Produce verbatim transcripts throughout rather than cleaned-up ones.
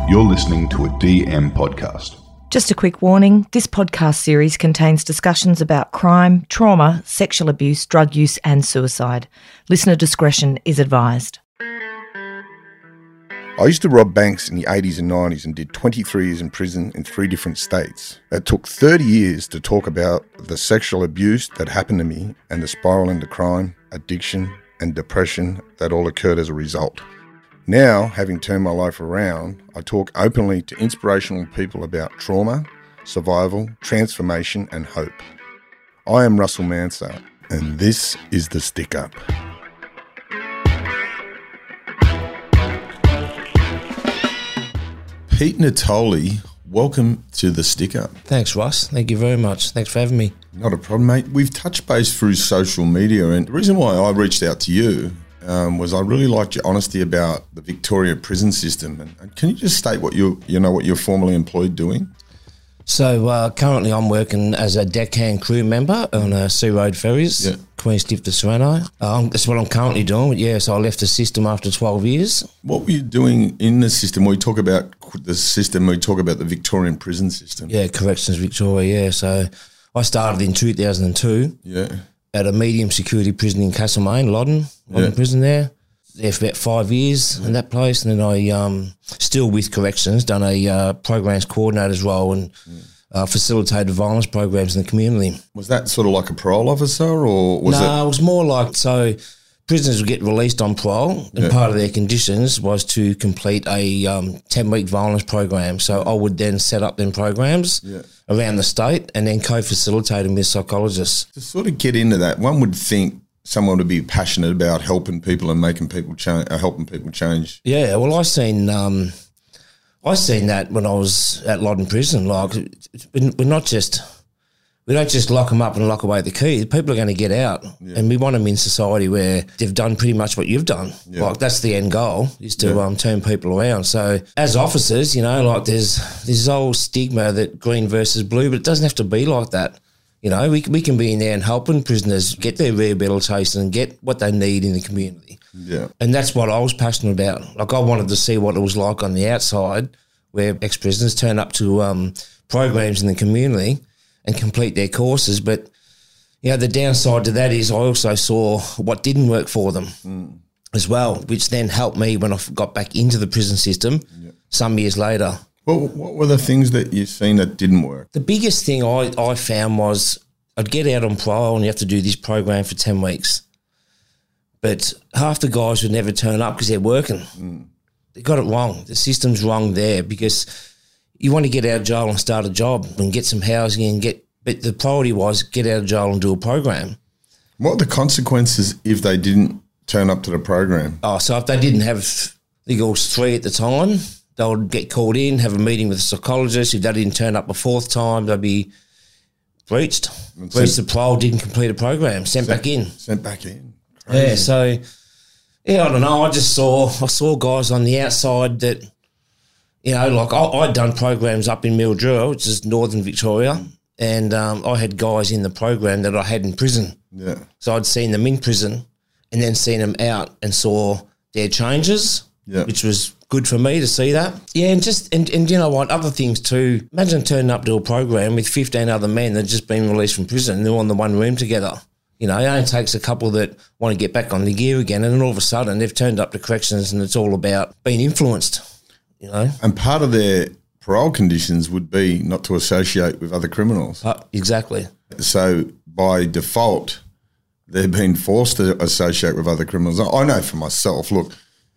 You're listening to a D M podcast. Just a quick warning, this podcast series contains discussions about crime, trauma, sexual abuse, drug use and suicide. Listener discretion is advised. I used to rob banks in the eighties and nineties and did twenty-three years in prison in three different states. It took thirty years to talk about the sexual abuse that happened to me and the spiral into crime, addiction and depression that all occurred as a result. Now, having turned my life around, I talk openly to inspirational people about trauma, survival, transformation and hope. I am Russell Manser, and this is The Stick Up. Pete Natoli, welcome to The Stick Up. Thanks, Russ. Thank you very much. Thanks for having me. Not a problem, mate. We've touched base through social media, and the reason why I reached out to you um, was I really liked your honesty about the Victoria prison system. And, and can you just state what you you know what you're formerly employed doing? So uh, currently I'm working as a deckhand crew member on uh, Sea Road Ferries, Yeah. Queenscliff to Serrano. Um, that's what I'm currently doing. Yeah, so I left the system after twelve years. What were you doing in the system? We talk about the system, we talk about the Victorian prison system. Yeah, Corrections Victoria, yeah. So I started in two thousand two Yeah. at a medium security prison in Castlemaine, Loddon, Loddon Yeah. prison there. There for about five years in that place, and then I, um, still with Corrections, done a uh, programs coordinator's role and uh, facilitated violence programs in the community. Was that sort of like a parole officer, or was no, it? it was more like, so prisoners would get released on parole, and Yeah. part of their conditions was to complete a um, ten-week violence program. So I would then set up them programs Yeah. around the state and then co-facilitate them with psychologists. To sort of get into that, one would think someone would be passionate about helping people and making people change, uh, helping people change. Yeah, well, I seen um, I seen that when I was at Loddon Prison. Like, it's- we're not just we don't just lock them up and lock away the key. People are going to get out, and we want them in society where they've done pretty much what you've done. Yeah. Like, that's the end goal, is to Yeah. um, turn people around. So as officers, you know, like there's this old stigma that green versus blue, but it doesn't have to be like that. You know, we we can be in there and helping prisoners get their rehabilitation and get what they need in the community. Yeah. And that's what I was passionate about. Like, I wanted to see what it was like on the outside, where ex-prisoners turn up to um, programs in the community and complete their courses. But, you know, the downside to that is I also saw what didn't work for them mm. as well, which then helped me when I got back into the prison system yeah. some years later. Well, what were the things that you've seen that didn't work? The biggest thing I, I found was I'd get out on parole and you have to do this program for ten weeks. But half the guys would never turn up because they're working. Mm. They got it wrong. The system's wrong there, because you want to get out of jail and start a job and get some housing and get, but the priority was get out of jail and do a program. What are the consequences if they didn't turn up to the program? Oh, so if they didn't have, I think it was three at the time, they would get called in, have a meeting with a psychologist. If they didn't turn up a fourth time, they'd be breached. And Breached sent- the parole, didn't complete a program, sent, Sent- back in. Sent back in. Crazy. Yeah, so, yeah, I don't know. I just saw, I saw guys on the outside that, you know, like I, I'd done programs up in Mildura, which is northern Victoria, and um, I had guys in the program that I had in prison. Yeah. So I'd seen them in prison and then seen them out and saw their changes, Yeah. which was good for me to see that. Yeah, and just, and, and you know what, other things too. Imagine turning up to a program with fifteen other men that had just been released from prison and they're all in the one room together. You know, it only takes a couple that want to get back on the gear again, and then all of a sudden they've turned up to corrections and it's all about being influenced, you know. And part of their parole conditions would be not to associate with other criminals. Uh, exactly. So by default, they're being forced to associate with other criminals. I know for myself, look,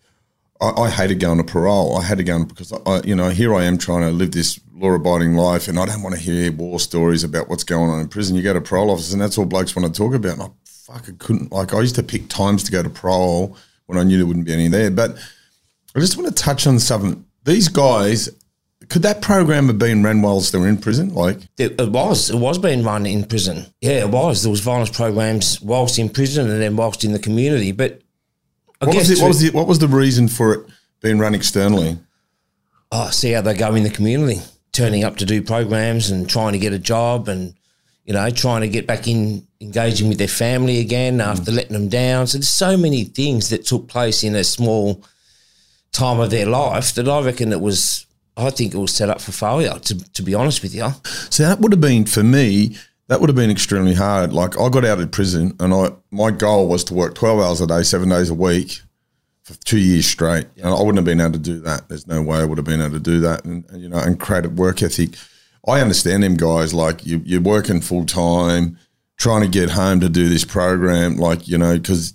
I, I hated going to parole. I had to go on because, I, you know, here I am trying to live this law-abiding life, and I don't want to hear war stories about what's going on in prison. You go to parole office and that's all blokes want to talk about. And I fuck, I couldn't, like, I used to pick times to go to parole when I knew there wouldn't be any there. But I just want to touch on something. These guys, could that program have been run whilst they were in prison? Like, It, it was. It was being run in prison. Yeah, it was. There was violence programs whilst in prison and then whilst in the community. But I what guess was, it, to- what, was the, what was the reason for it being run externally? oh, see how they go in the community, turning up to do programs and trying to get a job and, you know, trying to get back in, engaging with their family again after letting them down. So there's so many things that took place in a small time of their life that I reckon it was I think it was set up for failure, to, to be honest with you. So that would have been, for me, that would have been extremely hard. Like, I got out of prison and I my goal was to work twelve hours a day, seven days a week for two years straight. And I wouldn't have been able to do that. There's no way I would have been able to do that and, and you know, and create a work ethic. I understand them guys, like you, you're working full time, trying to get home to do this program, like, you know, because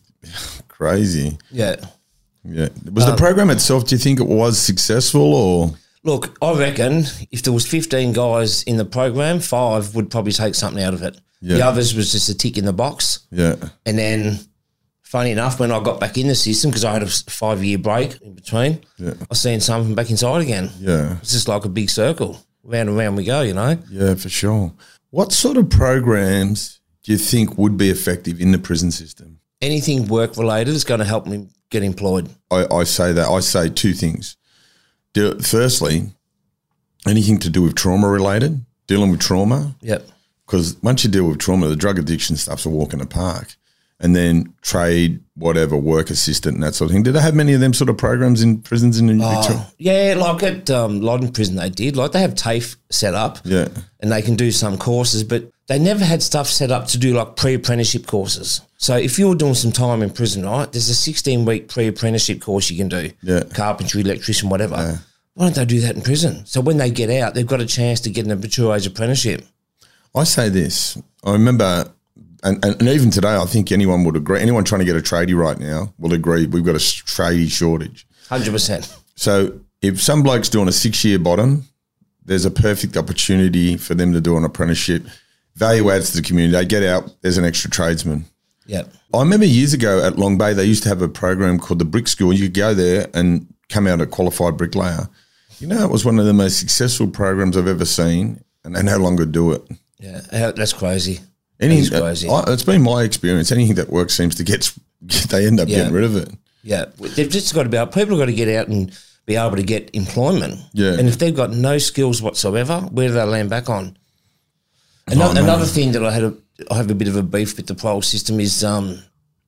crazy. Yeah. Yeah. Was Um, the program itself, do you think it was successful or? Look, I reckon if there was fifteen guys in the program, five would probably take something out of it. Yeah. The others was just a tick in the box. Yeah. And then, funny enough, when I got back in the system, because I had a five-year break in between, Yeah. I seen something back inside again. Yeah. It's just like a big circle. Round and round we go, you know. Yeah, for sure. What sort of programs do you think would be effective in the prison system? Anything work-related is going to help me get employed. I, I say that. I say two things. Do, firstly, anything to do with trauma related, dealing with trauma. Yep. Because once you deal with trauma, the drug addiction stuff's a walk in the park. And then trade, whatever, work assistant and that sort of thing. Did they have many of them sort of programs in prisons in Victoria? Oh, yeah, like at um, Loddon Prison they did. Like they have TAFE set up Yeah. and they can do some courses, but they never had stuff set up to do like pre-apprenticeship courses. So if you're doing some time in prison, right, there's a sixteen-week pre-apprenticeship course you can do. Yeah. Carpentry, electrician, whatever. Yeah. Why don't they do that in prison? So when they get out, they've got a chance to get an mature age apprenticeship. I say this. I remember, and, and, and even today, I think anyone would agree, anyone trying to get a tradie right now will agree we've got a tradie shortage. one hundred percent. So if some bloke's doing a six-year bottom, there's a perfect opportunity for them to do an apprenticeship. Value adds to the community. They get out, there's an extra tradesman. Yep. I remember years ago at Long Bay, they used to have a program called the Brick School. You could go there and come out a qualified bricklayer. You know, it was one of the most successful programs I've ever seen, and they no longer do it. Yeah, uh, that's crazy. Anything, That is crazy. I, it's been my experience. Anything that works seems to get, they end up Yeah. getting rid of it. Yeah, they've just got to be able, people have got to get out and be able to get employment. Yeah. And if they've got no skills whatsoever, where do they land back on? Another, Oh, no. another thing that I had a, I have a bit of a beef with the parole system is, um,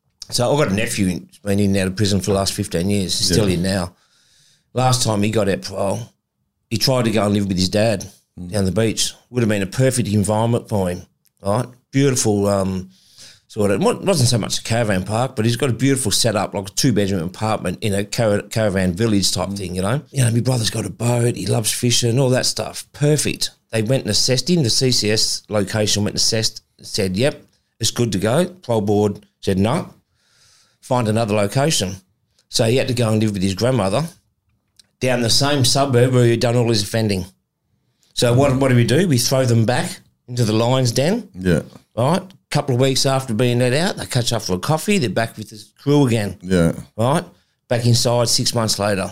so I've got a nephew who's been in and out of prison for the last fifteen years. He's still Yeah. in now. Last time he got out parole, he tried to go and live with his dad Mm. down the beach. Would have been a perfect environment for him, right? Beautiful, um, sort of, it wasn't so much a caravan park, but he's got a beautiful setup, like a two-bedroom apartment in a car- caravan village type thing, you know? You know, my brother's got a boat, he loves fishing, all that stuff. Perfect. They went and assessed him, the C C S location went and assessed, said, yep, it's good to go. Parole board said, no, find another location. So he had to go and live with his grandmother down the same suburb where he'd done all his offending. So what, what do we do? We throw them back into the lion's den, Yeah. right? A couple of weeks after being let out, they catch up for a coffee, they're back with the crew again, Yeah. right? Back inside six months later.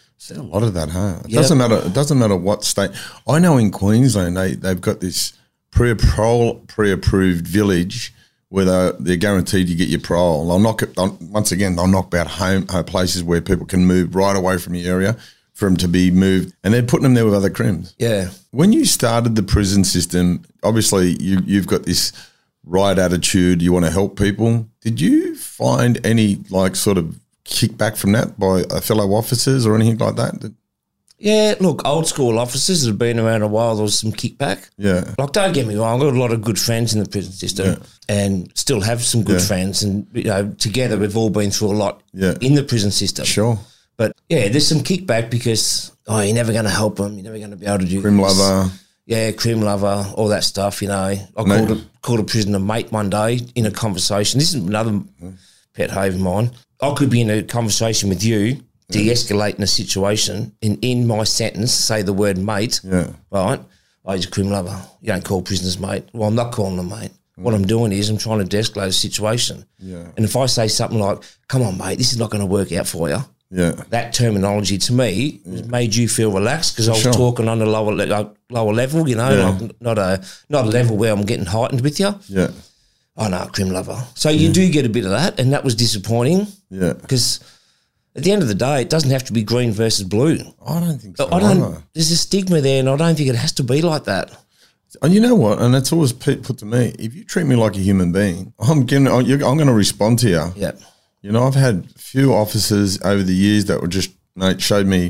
A lot of that, huh? It Yep. doesn't matter. It doesn't matter what state. I know in Queensland they they've got this pre pre-approved village where they they're guaranteed you get your parole. They'll knock it they'll, once again. They'll knock about home uh, places where people can move right away from your area for them to be moved, and they're putting them there with other crims. Yeah. When you started the prison system, obviously you you've got this right attitude. You want to help people. Did you find any like sort of kickback from that by uh, fellow officers or anything like that? Yeah, look, old school officers that have been around a while, there was some kickback. Yeah. Like, don't get me wrong, I've got a lot of good friends in the prison system Yeah. and still have some good Yeah. friends. And, you know, together we've all been through a lot Yeah. in the prison system. Sure. But, yeah, there's some kickback because, oh, you're never going to help them. You're never going to be able to do Crim this. lover. Yeah, crim lover, all that stuff, you know. I No. called a, called a prisoner mate one day in a conversation. This is another pet hate of mine. I could be in a conversation with you, de-escalating a situation, and in my sentence say the word mate, Yeah. right? Oh, he's a crim lover. You don't call prisoners mate. Well, I'm not calling them mate. What I'm doing is I'm trying to de-escalate a situation. Yeah. And if I say something like, come on, mate, this is not going to work out for you, Yeah. that terminology to me made you feel relaxed because I was Sure. talking on a lower le- uh, lower level, you know, Yeah. like not a not a level where I'm getting heightened with you. Yeah. Oh no, crim lover. So you do get a bit of that, and that was disappointing Yeah. because at the end of the day, it doesn't have to be green versus blue. I don't think so. I don't. either. There's a stigma there, and I don't think it has to be like that. And you know what? And it's always pe- put to me, if you treat me like a human being, I'm going I'm going to respond to you. Yeah, You know, I've had a few officers over the years that were just, mate, showed me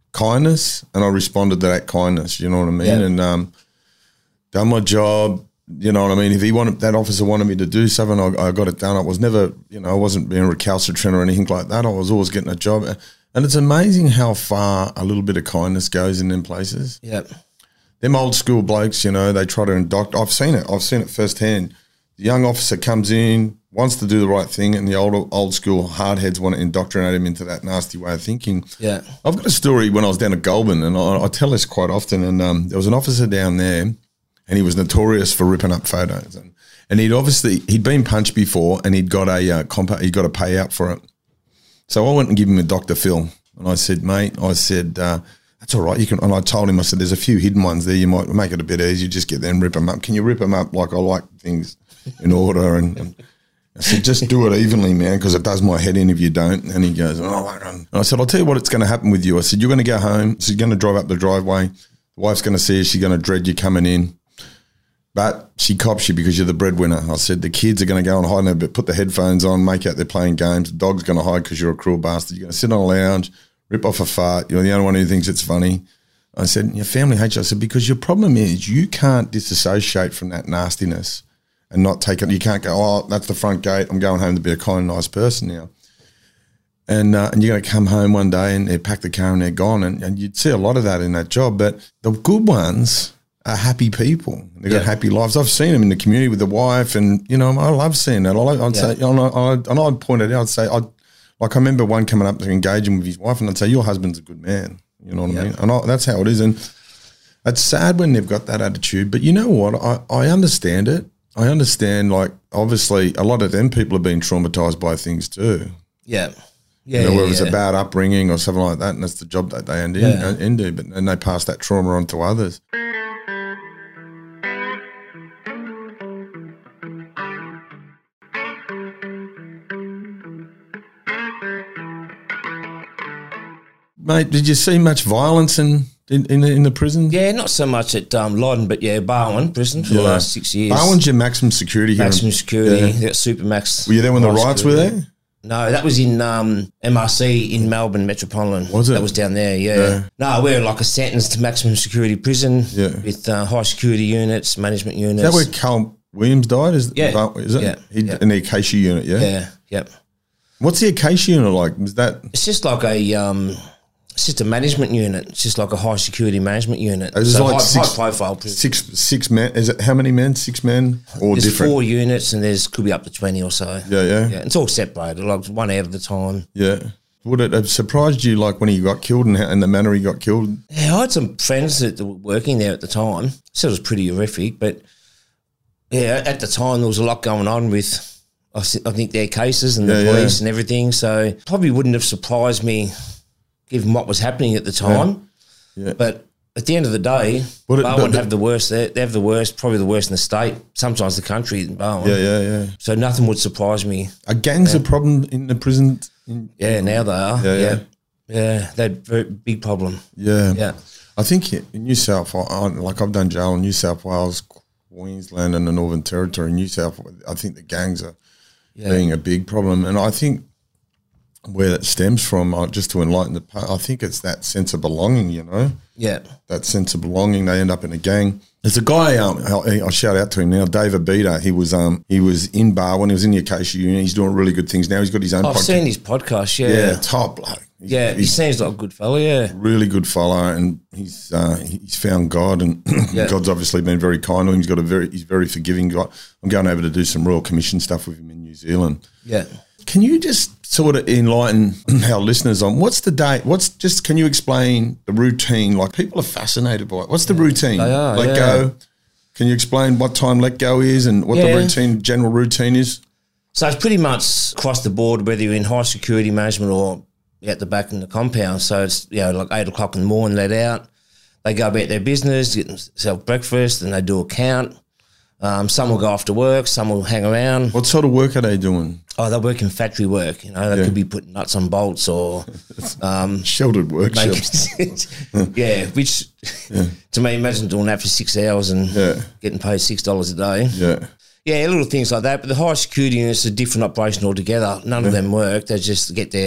kindness, and I responded to that kindness. You know what I mean? Yeah. And um, done my job. You know what I mean? If he wanted, that officer wanted me to do something, I, I got it done. I was never, you know, I wasn't being recalcitrant or anything like that. I was always getting a job. And it's amazing how far a little bit of kindness goes in them places. Yeah. Them old school blokes, you know, they try to induct. I've seen it. I've seen it firsthand. The young officer comes in, wants to do the right thing, and the old old school hardheads want to indoctrinate him into that nasty way of thinking. Yeah. I've got a story when I was down at Goulburn, and I, I tell this quite often, and um, there was an officer down there, and he was notorious for ripping up photos. And, and he'd obviously, he'd been punched before, and he'd got a uh, compa- he'd got a payout for it. So I went and gave him a Doctor Phil, and I said, mate, I said, uh, that's all right. You can. And I told him, I said, there's a few hidden ones there. You might make it a bit easier. Just get there and rip them up. Can you rip them up like I like things in order? And, and I said, just do it evenly, man, because it does my head in if you don't. And he goes, oh, I don't. And I said, I'll tell you what, it's going to happen with you. I said, you're going to go home. So you're going to drive up the driveway. The wife's going to see you. She's going to dread you coming in. But she cops you because you're the breadwinner. I said, the kids are going to go and hide in there, but put the headphones on, make out they're playing games. The dog's going to hide because you're a cruel bastard. You're going to sit on a lounge, rip off a fart. You're the only one who thinks it's funny. I said, your family hates you. I said, because your problem is you can't disassociate from that nastiness and not take it. You can't go, oh, that's the front gate. I'm going home to be a kind, nice person now. And uh, and you're going to come home one day and they pack the car and they're gone. And, and you'd see a lot of that in that job. But the good ones are happy people. They've got Yeah. happy lives. I've seen them in the community with the wife, and, you know, I love seeing that. I, I'd Yeah. say, and, I, and I'd point it out, I'd say, I'd, like I remember one coming up to engage him with his wife, and I'd say, your husband's a good man. You know what Yeah. I mean? And I, that's how it is. And it's sad when they've got that attitude. But you know what? I, I understand it. I understand, like, obviously a lot of them people have been traumatised by things too. Yeah. Yeah. You know, yeah, whether it's yeah. a bad upbringing or something like that, and that's the job that they end in, Yeah. into, but and they pass that trauma on to others. Mate, did you see much violence in in, in, the, in the prison? Yeah, not so much at um, Loddon, but yeah, Barwon prison for the Yeah. last six years. Barwon's your maximum security here. maximum security. Yeah. They got Supermax. Were you there when the high riots were security. there? No, that was in um, M R C in Melbourne Metropolitan. Was it? That was down there, yeah. Yeah. No, we're like a sentenced to maximum security prison Yeah. with uh, high security units, management units. Is that where Carl Williams died? Is, Yeah. Is it? Yeah. He, Yeah. In the Acacia unit, yeah? Yeah, yep. What's the Acacia unit like? Is that It's just like a, um, it's just a management unit. It's just like a high security management unit. It's so like high, six- high profile prison. six six men? Is it how many men? Six men or There's different? four units and there's could be up to twenty or so. Yeah, yeah, Yeah, it's all separated, like one out at a time. yeah. Would it have surprised you, like when he got killed and, how, and the manner he got killed? Yeah, I had some friends that were working there at the time, so it was pretty horrific. But yeah, at the time there was a lot going on with, I, thi- I think, their cases and the Yeah, police yeah. and everything. So probably wouldn't have surprised me, given what was happening at the time. Yeah. But at the end of the day, But it- Barwon but the- have the worst. They they have the worst, probably the worst in the state. Sometimes the country in Barwon. Yeah, yeah, yeah. So nothing would surprise me. Are gangs a problem in the prison? In, Yeah, now they are. Yeah, Yeah, yeah. yeah, yeah they're a very big problem. yeah. Yeah. I think in New South, I, I- like I've done jail in New South Wales, Queensland, and the Northern Territory. New South, I think the gangs are Yeah. being a big problem, and I think where that stems from, uh, just to enlighten the, pa- I think it's that sense of belonging. You know, Yeah. that sense of belonging. They end up in a gang. There's a guy. Um, I'll, I'll shout out to him now, David Beater. He was um he was in Barwon. He was in the Acacia Union. He's doing really good things now. He's got his own I've podcast. seen his podcast. Yeah. yeah, top bloke. He's- Yeah, he he's seems like a good fellow, yeah. really good fella, and he's uh, he's found God, and Yeah. God's obviously been very kind to him. He's got a very he's very forgiving guy. I'm going over to do some Royal Commission stuff with him in New Zealand. Yeah. Can you just sort of enlighten our listeners on what's the day? What's just can you explain the routine? Like people are fascinated by it. What's the routine? they are, let yeah. go. Can you explain what time let go is and what Yeah. the routine, general routine is? So it's pretty much across the board, whether you're in high security management or at the back in the compound. So it's, you know, like eight o'clock in the morning, let out. They go about their business, get themselves breakfast, and they do a count. Um, some will go after work, some will hang around. What sort of work are they doing? Oh, they work in factory work. You know, they Yeah. could be putting nuts on bolts or um, Sheltered workshops. making, yeah, which to me, imagine doing that for six hours and Yeah. getting paid six dollars a day. Yeah. Yeah, little things like that. But the high security units are a different operation altogether. None of them work. They just get there,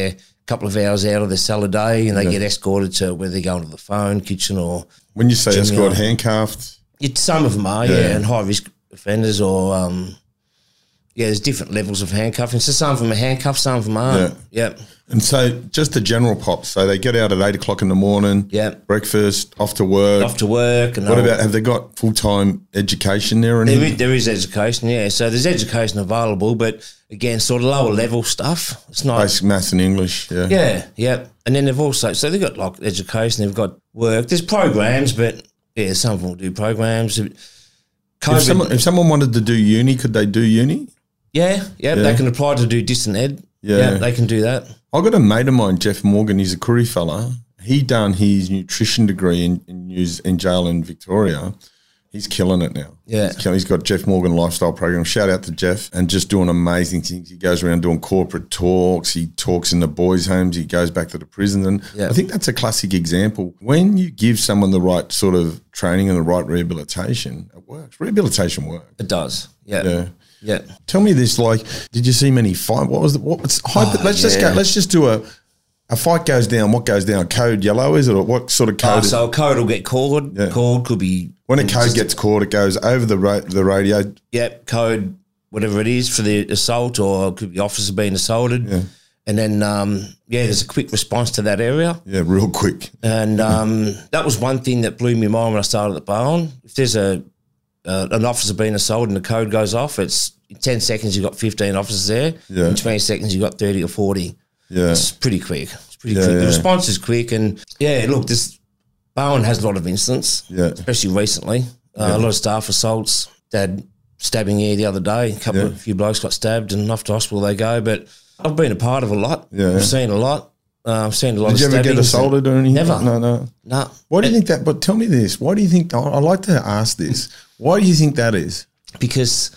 couple of hours out of their cell a day, and they yeah. get escorted to where they're going to the phone, kitchen, or when you say escort, handcuffed. It, some of them are, yeah, yeah and high risk offenders, or um, yeah, there's different levels of handcuffing. So some of them are handcuffed, some of them aren't. Yeah. Yep. And so just the general pop. So they get out at eight o'clock in the morning. Yeah. Breakfast, off to work. Off to work. And what about, have they got full-time education there? Or there, is, there is education, yeah. So there's education available, but again, sort of lower level stuff. It's not basic maths and English, yeah. Yeah, yeah. And then they've also, so they've got like education, they've got work. There's programs, but yeah, some of them will do programs. If someone, if someone wanted to do uni, could they do uni? Yeah, yeah, yeah. They can apply to do distant ed. Yeah. yeah, they can do that. I've got a mate of mine, Jeff Morgan. He's a Koori fella. He done his nutrition degree in in, News, in jail in Victoria. He's killing it now. Yeah, he's, killing, he's got Jeff Morgan Lifestyle Program. Shout out to Jeff, and just doing amazing things. He goes around doing corporate talks. He talks in the boys' homes. He goes back to the prison, and yeah. I think that's a classic example. When you give someone the right sort of training and the right rehabilitation, it works. Rehabilitation works. It does. Yeah. Yeah. Yeah. Tell me this, like, did you see many fight? What was the, what was, hyper, oh, let's yeah. just go, let's just do a, a fight goes down. What goes down? Code yellow, is it? Or what sort of code? Oh, so a code will get called. Yeah. Called could be. When a code gets called, it goes over the ra- the radio. Yep. Code, whatever it is for the assault, or it could be officer being assaulted. Yeah. And then, um, yeah, there's a quick response to that area. Yeah, real quick. And um, that was one thing that blew me mind when I started at Bowen. If there's a, Uh, an officer being assaulted and the code goes off, it's in ten seconds you've got fifteen officers there. Yeah. In twenty seconds you've got thirty or forty. Yeah. It's pretty quick. It's pretty yeah, quick. Yeah. The response is quick, and yeah, look, this Bowen has a lot of incidents, yeah. especially recently. Uh, yeah. A lot of staff assaults. Dad stabbing here the other day. A couple yeah. of a few blokes got stabbed and off to hospital they go. But I've been a part of a lot. Yeah. I've seen a lot. Uh, I've seen a lot Did of you ever get assaulted or anything? Never. No, no. No. Why do you think that? But tell me this. Why do you think, I like to ask this. Why do you think that is? Because,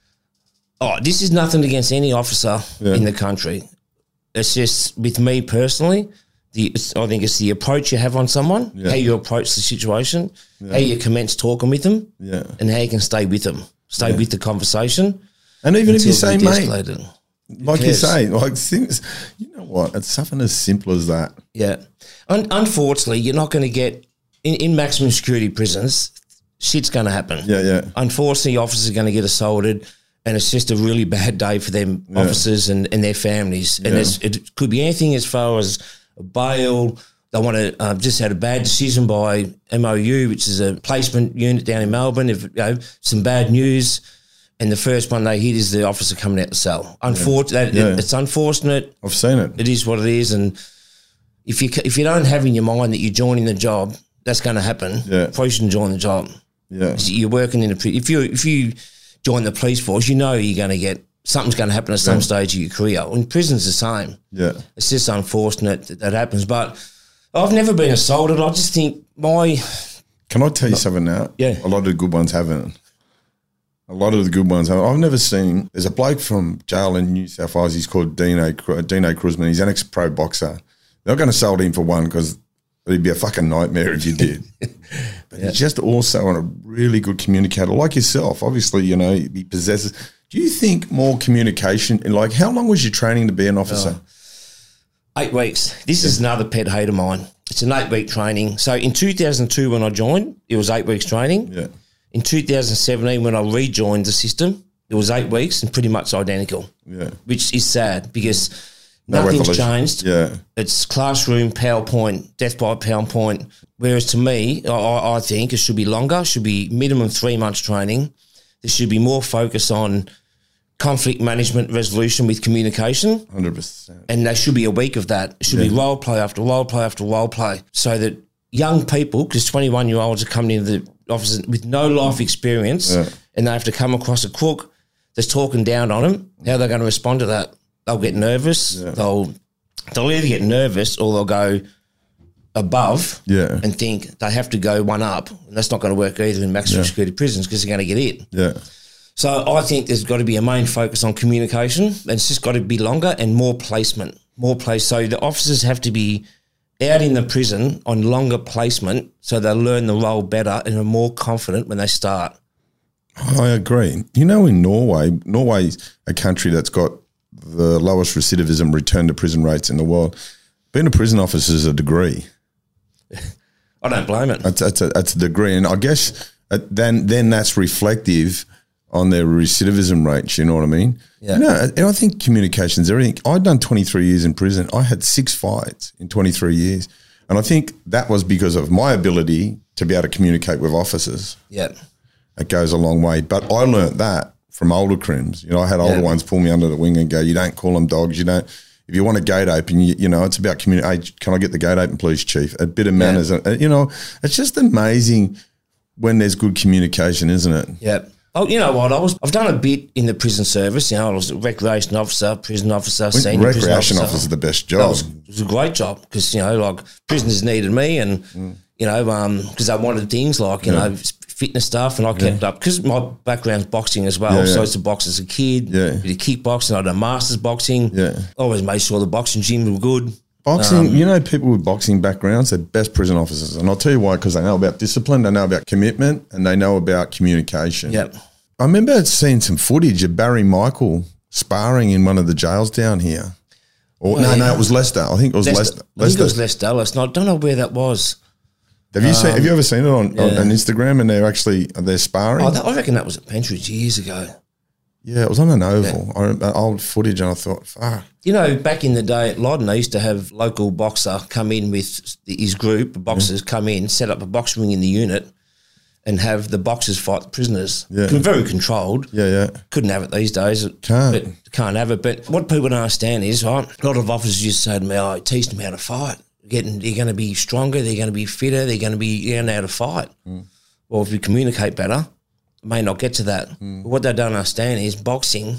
oh, this is nothing against any officer yeah. in the country. It's just, with me personally, the it's, I think it's the approach you have on someone, yeah. how you approach the situation, yeah. how you commence talking with them, yeah. and how you can stay with them, stay yeah. with the conversation. And even if you say, mate, like cares? you say, like things, you know what, it's something as simple as that. Yeah. Un- unfortunately, you're not going to get, in, in maximum security prisons, shit's going to happen. Yeah, yeah. Unfortunately, officers are going to get assaulted, and it's just a really bad day for them yeah. officers and, and their families. And yeah. it's, it could be anything as far as a bail. They want to uh, just had a bad decision by M O U, which is a placement unit down in Melbourne. If you know, some bad news, and the first one they hit is the officer coming out the cell. Unfortunate, yeah. it, it's unfortunate. I've seen it. It is what it is, and if you if you don't have in your mind that you're joining the job, that's going to happen. Yeah. Probably shouldn't join the job. Yeah, you're working in a if you if you join the police force, you know you're going to get something's going to happen at some yeah. stage of your career. In prison's the same. Yeah, it's just unfortunate that that happens. But I've never been assaulted. I just think my. Can I tell you something now? Yeah, a lot of the good ones haven't. A lot of the good ones haven't. I've never seen. There's a bloke from jail in New South Wales. He's called Dino Dino Cruzman. He's an ex-pro boxer. They're going to assault him for one because it'd be a fucking nightmare if you did. But yeah. he's just also a really good communicator, like yourself. Obviously, you know, he possesses. Do you think more communication, like how long was your training to be an officer? Oh, eight weeks. This yeah. is another pet hate of mine. It's an eight-week training. So in two thousand two when I joined, it was eight weeks training. Yeah. In two thousand seventeen when I rejoined the system, it was eight weeks and pretty much identical. Yeah. Which is sad because no nothing's revolution. changed. Yeah. It's classroom, PowerPoint, death by PowerPoint. Whereas to me, I, I think it should be longer, should be minimum three months training. There should be more focus on conflict management resolution with communication. one hundred percent. And there should be a week of that. It should yeah. be role play after role play after role play so that young people, because twenty-one-year-olds are coming into the office with no life experience yeah. and they have to come across a crook that's talking down on them, how they're going to respond to that? They'll get nervous. Yeah. They'll they'll either get nervous or they'll go above yeah. and think they have to go one up. And that's not going to work either in maximum yeah. security prisons because they're going to get it. Yeah. So I think there's got to be a main focus on communication and it's just got to be longer and more placement, more place. So the officers have to be out in the prison on longer placement so they learn the role better and are more confident when they start. I agree. You know, in Norway, Norway's a country that's got the lowest recidivism return to prison rates in the world. being a prison officer is a degree. I don't blame it. That's, that's, a, that's a degree. And I guess uh, then then that's reflective on their recidivism rates, you know what I mean? Yeah. You know, and I think communication's everything. I'd done twenty-three years in prison. I had six fights in twenty-three years. And I think that was because of my ability to be able to communicate with officers. Yeah. It goes a long way. But I learnt that from older crims. You know, I had older Yeah. ones pull me under the wing and go, you don't call them dogs, you don't. If you want a gate open, you, you know, it's about community. Hey, can I get the gate open, please, Chief? A bit of manners. Yeah. Uh, You know, it's just amazing when there's good communication, isn't it? Yeah. Oh, you know what? I was. I've done a bit in the prison service. You know, I was a recreation officer, prison officer, senior Recreation prison officer. officer is the best That job. was, it was a great job because, you know, like prisoners needed me and, Mm. you know, because they wanted things like, you know, fitness stuff, and I kept up because my background's boxing as well. Yeah, yeah. So I used to box as a kid, Yeah. bit of kickboxing. I done masters boxing. Yeah. Always made sure the boxing gym were good. Boxing, Um, you know, people with boxing backgrounds, they're best prison officers. And I'll tell you why, because they know about discipline, they know about commitment, and they know about communication. Yeah. I remember seeing some footage of Barry Michael sparring in one of the jails down here. Or, no, yeah. no, it was Leicester. I think it was Leicester. I think it was Leicester. Leicester. I don't know where that was. Have you seen? Have you ever seen it on, on, yeah. on Instagram? And they're actually they're sparring. Oh, that, I reckon that was at Pentridge years ago. Yeah, it was on an oval. I remember old footage, and I thought, fuck. You know, back in the day at Loddon, they used to have local boxer come in with his group of boxers come in, set up a box ring in the unit, and have the boxers fight the prisoners. Yeah. Very controlled. Yeah, yeah. Couldn't have it these days. Can't. But can't have it. But what people don't understand is, right, a lot of officers used to say to me, oh, teach them how to fight. Getting, they're going to be stronger, they're going to be fitter, they're going to be going to know how to fight. Mm. Well, if we communicate better, it may not get to that. Mm. But what they don't understand is boxing,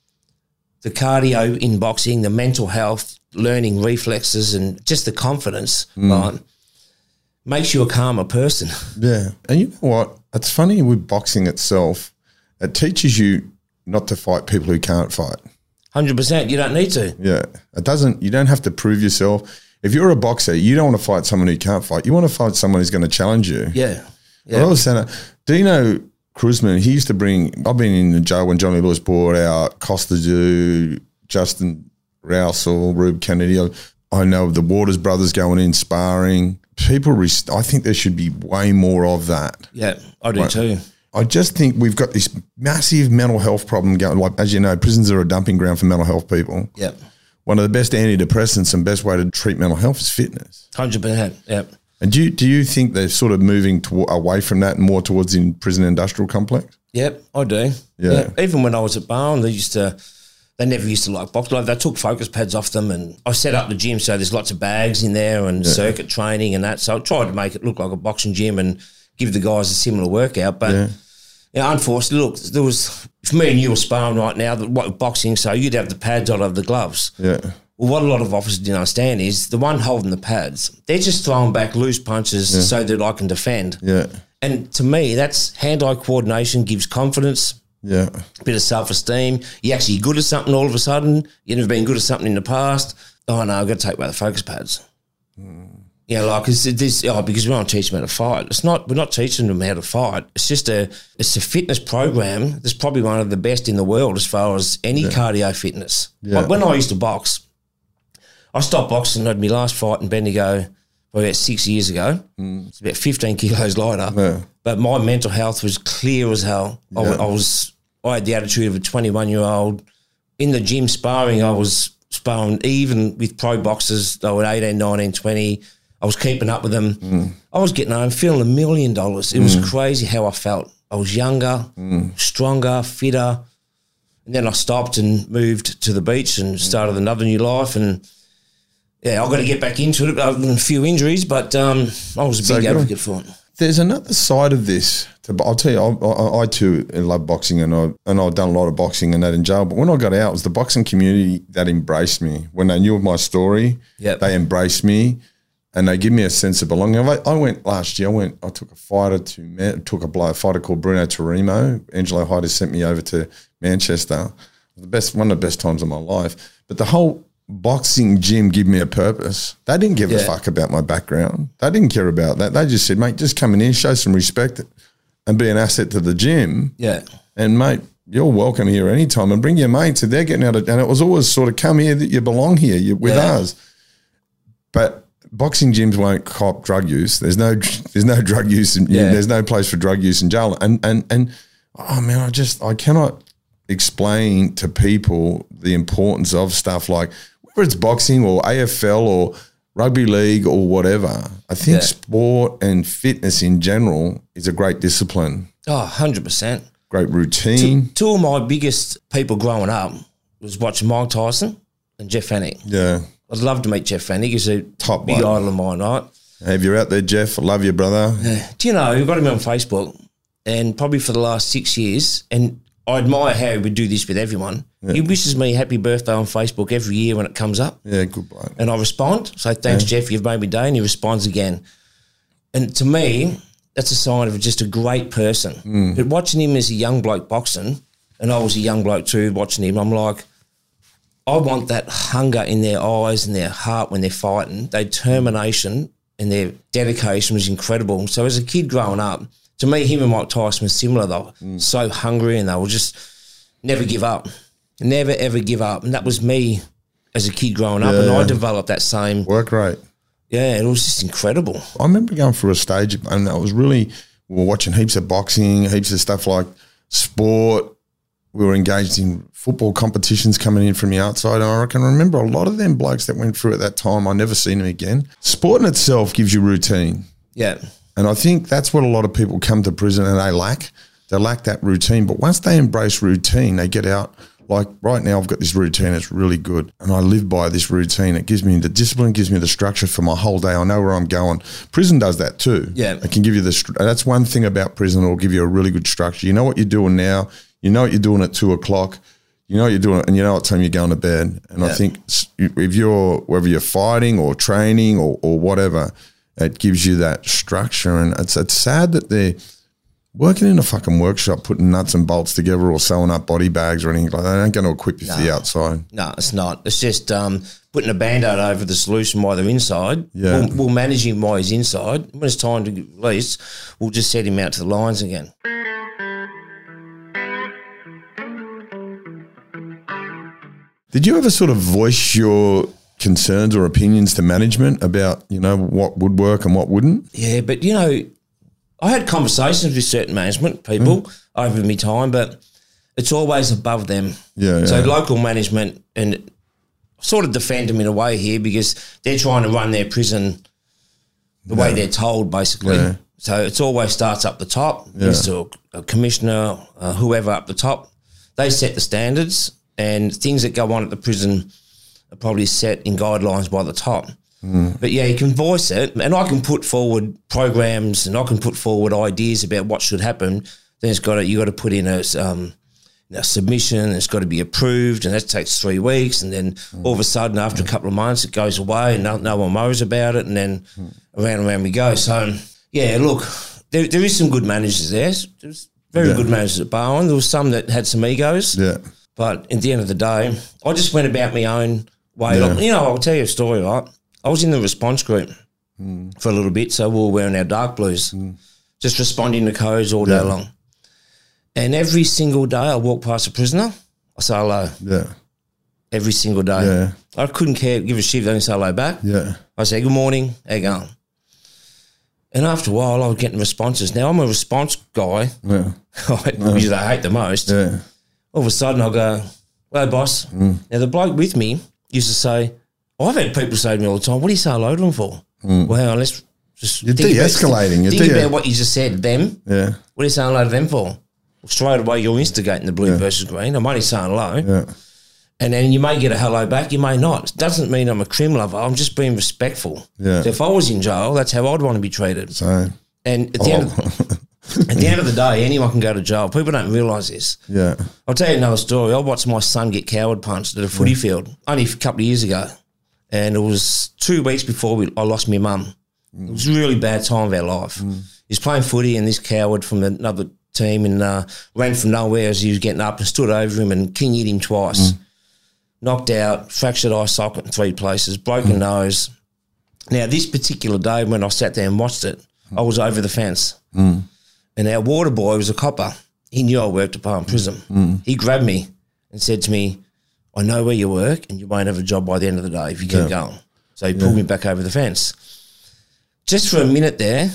the cardio in boxing, the mental health, learning reflexes and just the confidence, mm. right, makes you a calmer person. Yeah. And you know what? It's funny with boxing itself, it teaches you not to fight people who can't fight. one hundred percent. You don't need to. Yeah. It doesn't, you don't have to prove yourself. If you're a boxer, you don't want to fight someone who can't fight. You want to fight someone who's going to challenge you. Yeah. Yeah. But I was saying, Dino Cruzman, he used to bring, I've been in the jail when Johnny Lewis brought out Costa Du, Justin Rousel, Rube Kennedy. I, I know the Waters brothers going in sparring. People, rest- I think there should be way more of that. Yeah, I do Right. too. I just think we've got this massive mental health problem going. Like, as you know, prisons are a dumping ground for mental health people. Yeah. One of the best antidepressants and best way to treat mental health is fitness. one hundred percent, yeah. And do you, do you think they're sort of moving to, away from that and more towards the prison industrial complex? Yep, I do. Yeah. Even when I was at Barwon, they used to, they never used to like box. Like they took focus pads off them, and I set up the gym so there's lots of bags in there and Yeah. circuit training and that. So I tried to make it look like a boxing gym and give the guys a similar workout. But Yeah. yeah, unfortunately, look, there was, if me and you were sparring right now, the- what boxing, so you'd have the pads on over the gloves. Yeah. Well, what a lot of officers didn't understand is the one holding the pads, they're just throwing back loose punches so that I can defend. Yeah. And to me, that's hand-eye coordination, gives confidence, Yeah. a bit of self-esteem. You're actually good at something all of a sudden. You've never been good at something in the past. Oh, no, I've got to take away the focus pads. Mm. Yeah, like, it's this, oh, because we don't teach them how to fight. It's not, we're not teaching them how to fight. It's just a, it's a fitness program that's probably one of the best in the world as far as any cardio fitness. Yeah. Like when I used to box, I stopped boxing, I had my last fight in Bendigo about six years ago. Mm. It's about fifteen kilos lighter. Yeah. But my mental health was clear as hell. I, Yeah. I was, I had the attitude of a twenty-one-year-old. In the gym sparring, I was sparring even with pro boxers. They were eighteen, nineteen, twenty. I was keeping up with them. Mm. I was getting home feeling a million dollars. It was Mm. crazy how I felt. I was younger, Mm. stronger, fitter. And then I stopped and moved to the beach and started another new life. And yeah, I've got to get back into it. I've got a few injuries, but um, I was a So big good. advocate for it. There's another side of this. To, I'll tell you, I, I, I too love boxing, and I and I've done a lot of boxing and that in jail. But when I got out, it was the boxing community that embraced me. When they knew of my story, Yep. they embraced me, and they give me a sense of belonging. I, I went last year. I went. I took a fighter to took a blow, a fighter called Bruno Torimo. Angelo Hyder sent me over to Manchester. The best, one of the best times of my life. But the whole boxing gym gave me a purpose. They didn't give a Yeah. fuck about my background. They didn't care about that. They just said, mate, just come in here, show some respect and be an asset to the gym. Yeah. And, mate, you're welcome here anytime, and bring your mates. And they're getting out of, and it was always sort of, come here, that you belong here, you're with Yeah. us. but boxing gyms won't cop drug use. There's no there's no drug use. In, Yeah. There's no place for drug use in jail. And and and oh man, I just I cannot explain to people the importance of stuff like whether it's boxing or A F L or rugby league or whatever. I think Yeah. sport and fitness in general is a great discipline, Oh, one hundred percent. great routine. Two of my biggest people growing up was watching Mike Tyson and Jeff Fennick. Yeah. I'd love to meet Jeff Fennick. He's a Top big bloke. idol of mine, right? Hey, if you're out there, Jeff, I love you, brother. Do you know, I've got him on Facebook, and probably for the last six years, and I admire how he would do this with everyone. He wishes me happy birthday on Facebook every year when it comes up. Yeah, good bloke. And I respond, say, thanks, Jeff, you've made me day, and he responds again. And to me, that's a sign of just a great person. Mm. But watching him as a young bloke boxing, and I was a young bloke too watching him, I'm like, I want that hunger in their eyes and their heart when they're fighting. Their determination and their dedication was incredible. So as a kid growing up, to me, him and Mike Tyson were similar. They were Mm. so hungry and they were just never give up. Never, ever give up. And that was me as a kid growing up, and Yeah. I developed that same, Work rate. yeah, it was just incredible. I remember going through a stage, and I was really, we were watching heaps of boxing, heaps of stuff like sport. We were engaged in football competitions coming in from the outside. And I can remember a lot of them blokes that went through at that time, I never seen them again. Sport in itself gives you routine. Yeah. And I think that's what a lot of people come to prison and they lack. They lack that routine. But once they embrace routine, they get out. Like right now, I've got this routine. It's really good. And I live by this routine. It gives me the discipline, gives me the structure for my whole day. I know where I'm going. Prison does that too. Yeah. It can give you the, stru- that's one thing about prison. It'll give you a really good structure. You know what you're doing now. You know what you're doing at two o'clock. You know what you're doing, and you know what time you're going to bed. And I Yeah. think s- if you're, whether you're fighting or training or, or whatever, it gives you that structure. And it's it's sad that they're working in a fucking workshop, putting nuts and bolts together or sewing up body bags or anything like that. They ain't going to equip you for the outside. No, it's not. It's just um, putting a Band-Aid over the solution while they're inside. Yeah. We'll, we'll manage him while he's inside. When it's time to release, we'll just set him out to the lines again. Did you ever sort of voice your concerns or opinions to management about, you know, what would work and what wouldn't? Yeah, but, you know, I had conversations with certain management people Mm. over my time, but it's always above them. Yeah, So yeah. local management, and sort of defend them in a way here because they're trying to run their prison the way they're told, basically. Yeah. So it's always starts up the top. There's a, a commissioner, uh, whoever up the top. They set the standards, and things that go on at the prison are probably set in guidelines by the top. Mm. But yeah, you can voice it, and I can put forward programs, and I can put forward ideas about what should happen. Then it's got to, you got to put in a, um, a submission. It's got to be approved, and that takes three weeks. And then Mm. all of a sudden, after a couple of months, it goes away, and no, no one knows about it. And then Mm. around and around we go. So yeah, look, there, there is some good managers there. There's very Yeah. good managers at Barwon. There was some that had some egos. Yeah. But at the end of the day, I just went about my own way. Yeah. Like, you know, I'll tell you a story, right? I was in the response group for a little bit, so we were wearing our dark blues, just responding to codes all day Yeah. long. And every single day I walk past a prisoner, I say hello. Yeah. Every single day. Yeah. I couldn't care, give a shit if they didn't say hello back. Yeah. I say, good morning, how you going? And after a while, I was getting responses. Now, I'm a response guy, Yeah. which I hate the most. Yeah. All of a sudden, I'll go, hello, boss. Mm. Now, the bloke with me used to say, I've had people say to me all the time, what do you say hello to them for? Well, let's just Mm. You're think about- de-escalating. You're Think de- about what you just said to them. Yeah. What are you saying hello to them for? Well, straight away, you're instigating the blue versus green. I'm only saying hello. Yeah. And then you may get a hello back, you may not. It doesn't mean I'm a crim lover. I'm just being respectful. Yeah. So if I was in jail, that's how I'd want to be treated. So, And at the, end of, at the end of the day, anyone can go to jail. People don't realise this. yeah. I'll tell you another story. I watched my son get coward punched at a footy field only a couple of years ago. And it was two weeks before we, I lost my mum. It was a really bad time of our life. He's playing footy, and this coward from another team and uh, ran from nowhere as he was getting up and stood over him and king hit him twice. Knocked out, fractured eye socket in three places, broken nose. Now, this particular day when I sat there and watched it, I was over the fence. And our water boy was a copper. He knew I worked at Palm Prison. He grabbed me and said to me, I know where you work and you won't have a job by the end of the day if you keep Yeah. going. So he pulled me back over the fence. Just for a minute there,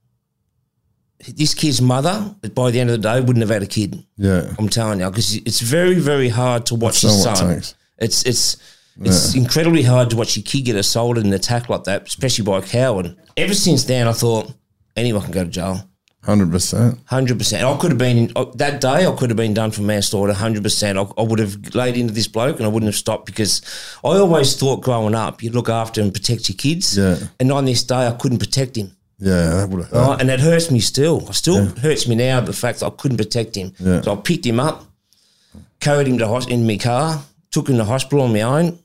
this kid's mother, by the end of the day, wouldn't have had a kid. Yeah. I'm telling you, because it's very, very hard to watch That's your not what it son. takes. It's it's it's incredibly hard to watch your kid get assaulted and attacked like that, especially by a coward. Ever since then, I thought anyone can go to jail. one hundred percent. one hundred percent. I could have been, that day, I could have been done for manslaughter, one hundred percent. I, I would have laid into this bloke and I wouldn't have stopped, because I always thought growing up, you look after and protect your kids. Yeah. And on this day, I couldn't protect him. Yeah, that would have hurt. Right? And it hurts me still. It still hurts me now, the fact that I couldn't protect him. Yeah. So I picked him up, carried him to hos- in my car, took him to hospital on my own,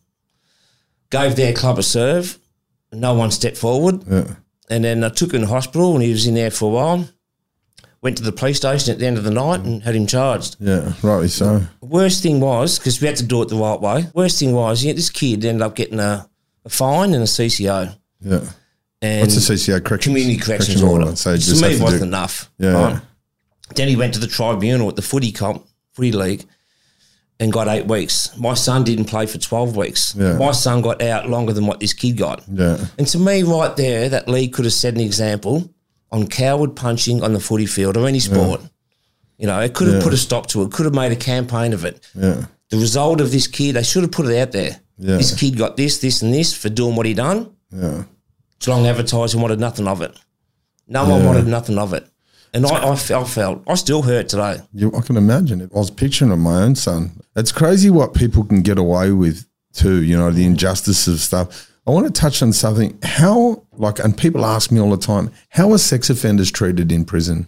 gave their club a serve, no one stepped forward. Yeah. And then I took him to hospital and he was in there for a while. Went to the police station at the end of the night and had him charged. Yeah, rightly so. Worst thing was, because we had to do it the right way, worst thing was, yeah, this kid ended up getting a, a fine and a C C O. Yeah. And What's the C C O? Corrections? Community corrections Correctional order. order. So, So just to me, have it to wasn't do- enough. Yeah. Right? Then he went to the tribunal at the footy comp, footy league, and got eight weeks. My son didn't play for twelve weeks. Yeah. My son got out longer than what this kid got. Yeah. And to me, right there, that league could have set an example on coward punching on the footy field or any sport. You know, it could have Yeah. put a stop to it, could have made a campaign of it. Yeah. The result of this kid, they should have put it out there. Yeah. This kid got this, this and this for doing what he done. Yeah. Geelong advertising wanted nothing of it. No one Yeah. wanted nothing of it. And I, I, felt, I felt, I still hurt today. You, I can imagine it. I was picturing of my own son. It's crazy what people can get away with too, you know, the injustice of stuff. I want to touch on something. How, like, and people ask me all the time, how are sex offenders treated in prison?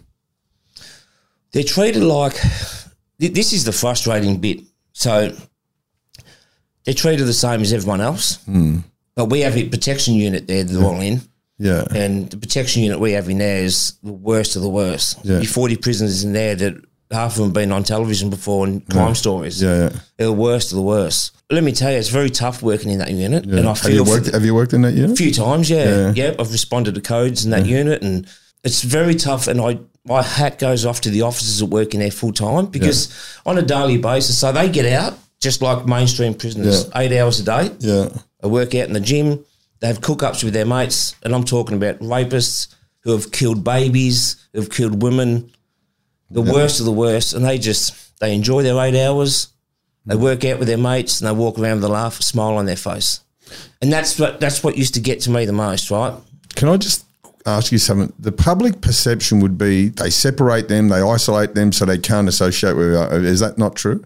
They're treated like, th- this is the frustrating bit. So they're treated the same as everyone else. Mm. But we have a protection unit there that they're all in. Yeah. And the protection unit we have in there is the worst of the worst. Yeah. Your forty prisoners in there that half of them have been on television before and crime stories. Yeah, yeah. They're the worst of the worst. Let me tell you, it's very tough working in that unit. Yeah. And I have, you feel for worked, the- have you worked in that a unit? few times, yeah. Yeah. yeah. I've responded to codes in that unit, and it's very tough. And I, my hat goes off to the officers that work in there full time, because on a daily basis, so they get out just like mainstream prisoners, Yeah. eight hours a day. Yeah. They work out in the gym. They have cook-ups with their mates, and I'm talking about rapists who have killed babies, who have killed women, the worst of the worst, and they just, they enjoy their eight hours. They work out with their mates, and they walk around with a laugh, a smile on their face. And that's what that's what used to get to me the most, right? Can I just ask you something? The public perception would be they separate them, they isolate them so they can't associate with. Is that not true?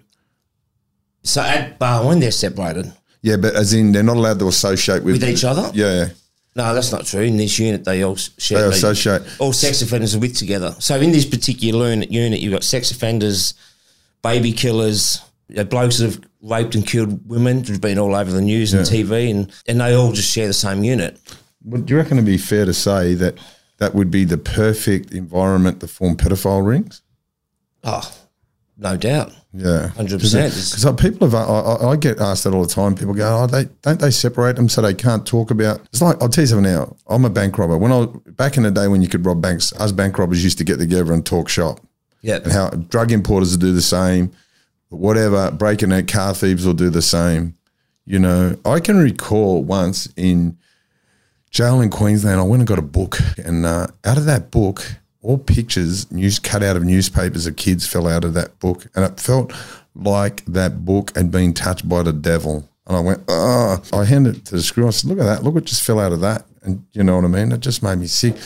So at Barwon, they're separated. Yeah, but as in they're not allowed to associate with, With each other? Yeah, yeah. No, that's not true. In this unit, they all share. They associate. All sex offenders are with together. So in this particular unit, unit you've got sex offenders, baby killers, you know, blokes that have raped and killed women, who've been all over the news and T V, and, and they all just share the same unit. Would you reckon it'd be fair to say that that would be the perfect environment to form pedophile rings? Oh, no doubt. Yeah, one hundred percent. Because people have, I, I I get asked that all the time. People go, "Oh, they don't they separate them so they can't talk about?" It's like, I'll tell you something now. I'm a bank robber. When I back in the day when you could rob banks, us bank robbers used to get together and talk shop. Yeah. And how drug importers will do the same, whatever. Breaking out car thieves will do the same. You know, I can recall once in jail in Queensland, I went and got a book, and uh, out of that book, all pictures, news cut out of newspapers of kids fell out of that book, and it felt like that book had been touched by the devil. And I went, oh, I handed it to the screw. I said, look at that. Look what just fell out of that. And you know what I mean? It just made me sick.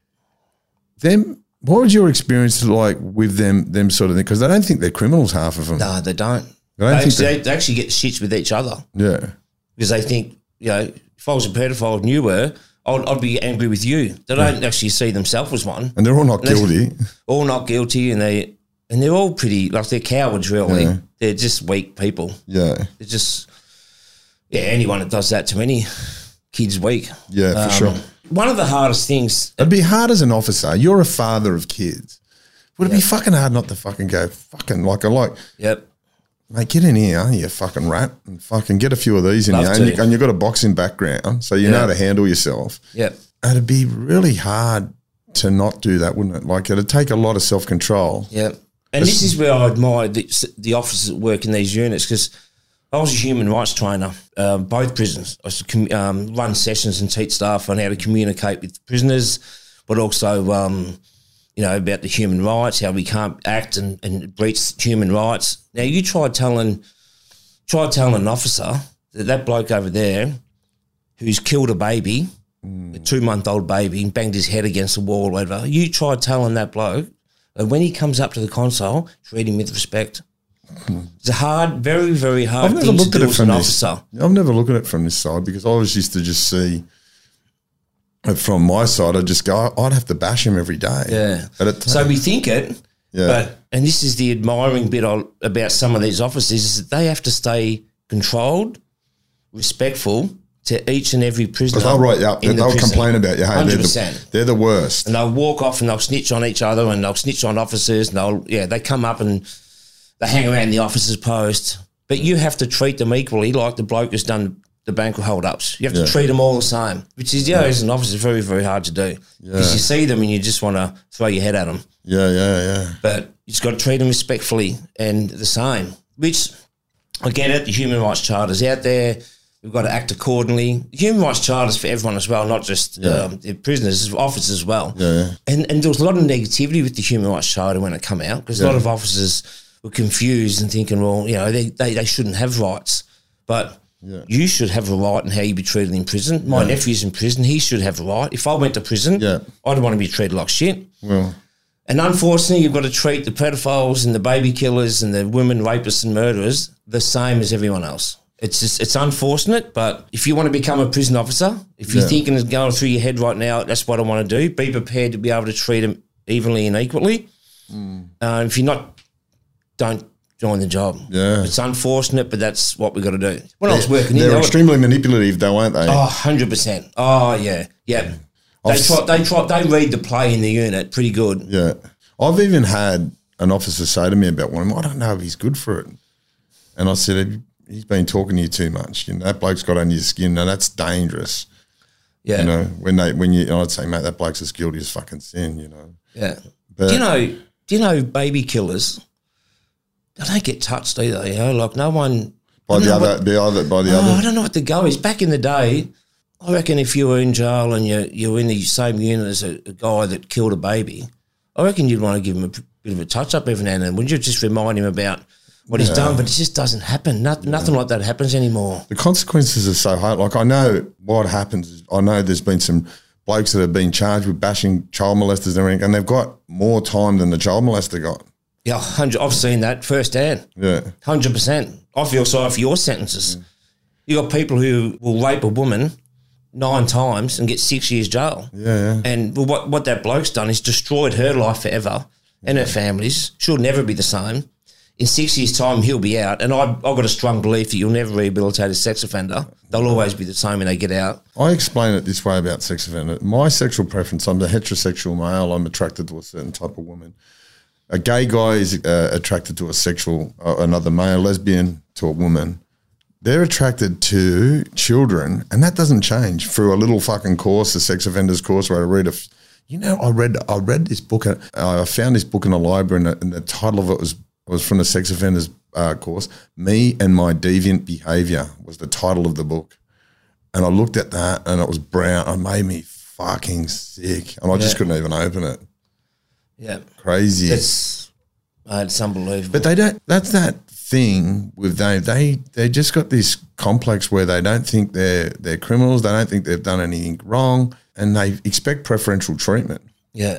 Them, what was your experience like with them, them sort of thing? Because I don't think they're criminals, half of them. No, they don't. I don't They think actually, they- they actually get shits with each other Yeah. because they think, you know, if I was a pedophile and you were, I'd, I'd be angry with you. They don't actually see themselves as one. And they're all not guilty. All not guilty, and they and they're all pretty like they're cowards. Really, Yeah. they're just weak people. Yeah. They're just yeah. Anyone that does that to any kid's weak. Yeah, for Um, sure. One of the hardest things. It'd be hard as an officer. You're a father of kids. Would it be fucking hard not to fucking go fucking like I like, Yep. mate, get in here, you fucking rat, and fucking get a few of these in Love you. And, you. to. and you've got a boxing background, so you Yeah. know how to handle yourself. Yep. It'd be really hard to not do that, wouldn't it? Like it'd take a lot of self-control. Yep. And this is where I admire the, the officers that work in these units because I was a human rights trainer, uh, both prisons. I used to com- um, run sessions and teach staff on how to communicate with prisoners, but also, um, you know, about the human rights, how we can't act and, and breach human rights. Now, you try telling, try telling an officer that that bloke over there who's killed a baby, mm. a two-month-old baby, and banged his head against the wall or whatever, you try telling that bloke that when he comes up to the console, treat him with respect. It's a hard, very, very hard I've never thing looked to at do it as from an this. officer. I've never looked at it from this side because I always used to just see, from my side, I'd just go, I'd have to bash him every day. Yeah. But it So we think it, Yeah. but, and this is the admiring bit of, about some of these officers, is that they have to stay controlled, respectful to each and every prisoner. Because they'll write you up, in the they'll prison. complain about you. Hey, one hundred they're the, percent. they're the worst. And they'll walk off and they'll snitch on each other and they'll snitch on officers and they'll, yeah, they come up and they hang around the officer's post. But you have to treat them equally like the bloke who's done the bank hold-ups. You have to Yeah. treat them all the same, which is, yeah, as an officer, very, very hard to do. Because Yeah. you see them and you just want to throw your head at them. Yeah, yeah, yeah. But you just got to treat them respectfully and the same, which I get it. The Human Rights Charter's out there. We've got to act accordingly. The Human Rights Charter's for everyone as well, not just Yeah. um, the prisoners, officers as well. Yeah, yeah. And and there was a lot of negativity with the Human Rights Charter when it came out because a lot Yeah. of officers were confused and thinking, well, you know, they, they, they shouldn't have rights. But Yeah. you should have a right in how you be treated in prison. My nephew's in prison. He should have a right. If I went to prison, Yeah. I'd want to be treated like shit. Well, And unfortunately, you've got to treat the pedophiles and the baby killers and the women rapists and murderers the same as everyone else. It's just, it's unfortunate, but if you want to become a prison officer, if you're Yeah. thinking it's going through your head right now, that's what I want to do. Be prepared to be able to treat them evenly and equally. Mm. Uh, if you're not, don't join the job. Yeah. It's unfortunate, but that's what we've got to do. When I was working in they're there, extremely manipulative, though, aren't they? oh, one hundred percent. Oh, yeah, yeah. They I've try, they try, they read the play in the unit pretty good. Yeah. I've even had an officer say to me about one of them, I don't know if he's good for it. And I said, "Have you- he's been talking to you too much. You know, that bloke's got under your skin. Now, that's dangerous. Yeah. You know, when they, when you, and I'd say, mate, that bloke's as guilty as fucking sin, you know. Yeah. But- do you know? Do you know baby killers? They don't get touched either. You know, like no one. By I the don't know other, what- the other, by the oh, I other. don't know what the go is. Back in the day, I reckon if you were in jail and you you were in the same unit as a, a guy that killed a baby, I reckon you'd want to give him a p- bit of a touch up every now and then. Wouldn't you just remind him about what he's done? But it just doesn't happen. Nothing, nothing like that happens anymore. The consequences are so hard. Like, I know what happens. Is I know there's been some blokes that have been charged with bashing child molesters and everything, and they've got more time than the child molester got. Yeah, one hundred I've seen that firsthand. Yeah. Hundred percent. I feel sorry for your sentences. You got people who will rape a woman nine times and get six years jail. Yeah, yeah. And well, what what that bloke's done is destroyed her life forever and her family's. She'll never be the same. In six years' time, he'll be out. And I've, I've got a strong belief that you'll never rehabilitate a sex offender. They'll always be the same when they get out. I explain it this way about sex offender. My sexual preference, I'm a heterosexual male. I'm attracted to a certain type of woman. A gay guy is uh, attracted to a sexual, uh, another male, lesbian to a woman. They're attracted to children, and that doesn't change through a little fucking course, a sex offenders course, where I read a, f- you know, I read I read this book. Uh, I found this book in a library, and the, and the title of it was was from the sex offenders uh, course. Me and My Deviant Behavior was the title of the book, and I looked at that, and it was brown. It made me fucking sick, and I just Yeah. couldn't even open it. Yeah. Crazy. It's, uh, it's unbelievable. But they don't. That's that thing with they. They they just got this complex where they don't think they're they're criminals. They don't think they've done anything wrong, and they expect preferential treatment. Yeah.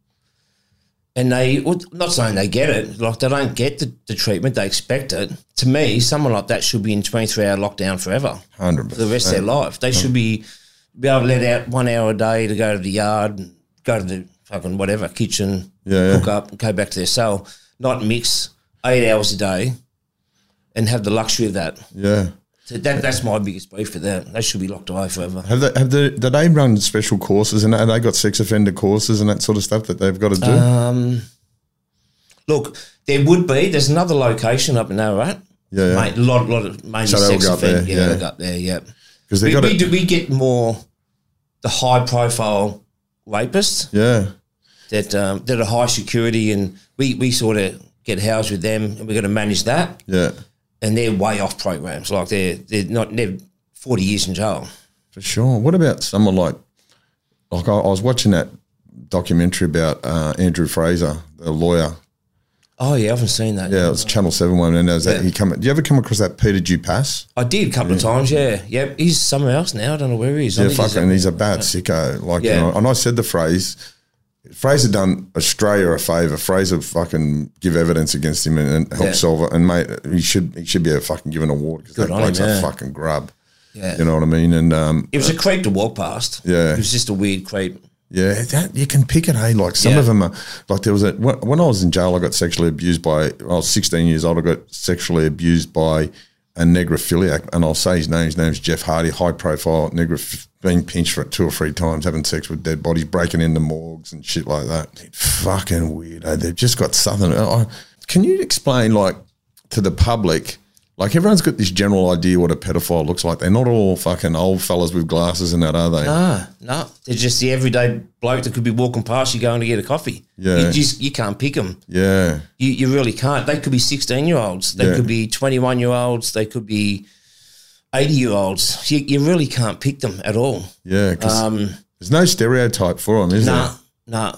And they, well, not saying they get it, like they don't get the, the treatment, they expect it. To me, someone like that should be in twenty-three hour lockdown forever. Hundred For the rest of their life. They should be be able to let out one hour a day to go to the yard and go to the fucking whatever, kitchen, Yeah, yeah. cook up and go back to their cell, not mix eight hours a day and have the luxury of that. Yeah. So that that's my biggest beef for them. They should be locked away forever. Have they have they do they run special courses and have they got sex offender courses and that sort of stuff that they've got to do? Um, look, there would be. There's another location up in Ararat. Yeah, yeah. Mate, a lot, lot of mainly So they'll sex go up offenders. there, Yeah, yeah. they go up there. Yeah, Because they we, got we, it. do, we get more the high profile rapists Yeah. that um, that are high security, and we we sort of get housed with them, and we're going to manage that. Yeah. and they're way off programs. Like they're they're not they're forty years in jail. For sure. What about someone like like I, I was watching that documentary about uh, Andrew Fraser, the lawyer. Oh yeah, I haven't seen that. Yeah, it was Channel Seven one, and there was that Yeah. he come. Do you ever come across that Peter Dupas? I did a couple of times. Yeah, yeah. He's somewhere else now. I don't know where he is. I Yeah, think he's fucking, up- he's a bad sicko. Like, Yeah. you know, and I said the phrase. Fraser done Australia a favour. Fraser fucking give evidence against him and, and help Yeah. solve it. And mate, he should he should be a fucking given award because Good that on bloke's him, a yeah. fucking grub. Yeah. You know what I mean? And um, It was a creep to walk past. Yeah. It was just a weird creep. yeah, that you can pick it. Hey, like some Yeah. of them are like there was a when, when I was in jail, I got sexually abused by. I was sixteen years old. I got sexually abused by a necrophiliac, and I'll say his name. His name's Jeff Hardy, high profile necroph- being pinched for two or three times, having sex with dead bodies, breaking into morgues and shit like that. Fucking weird. Eh? They've just got something. I, can you explain, like, to the public? Like, everyone's got this general idea what a pedophile looks like. They're not all fucking old fellas with glasses and that, are they? No, no. They're just the everyday bloke that could be walking past you going to get a coffee. Yeah. You just you can't pick them. Yeah. You you really can't. They could be sixteen-year-olds. They Yeah. could be twenty-one-year-olds. They could be eighty-year-olds. You, you really can't pick them at all. Yeah. 'cause Um, there's no stereotype for them, is Nah, there? nah,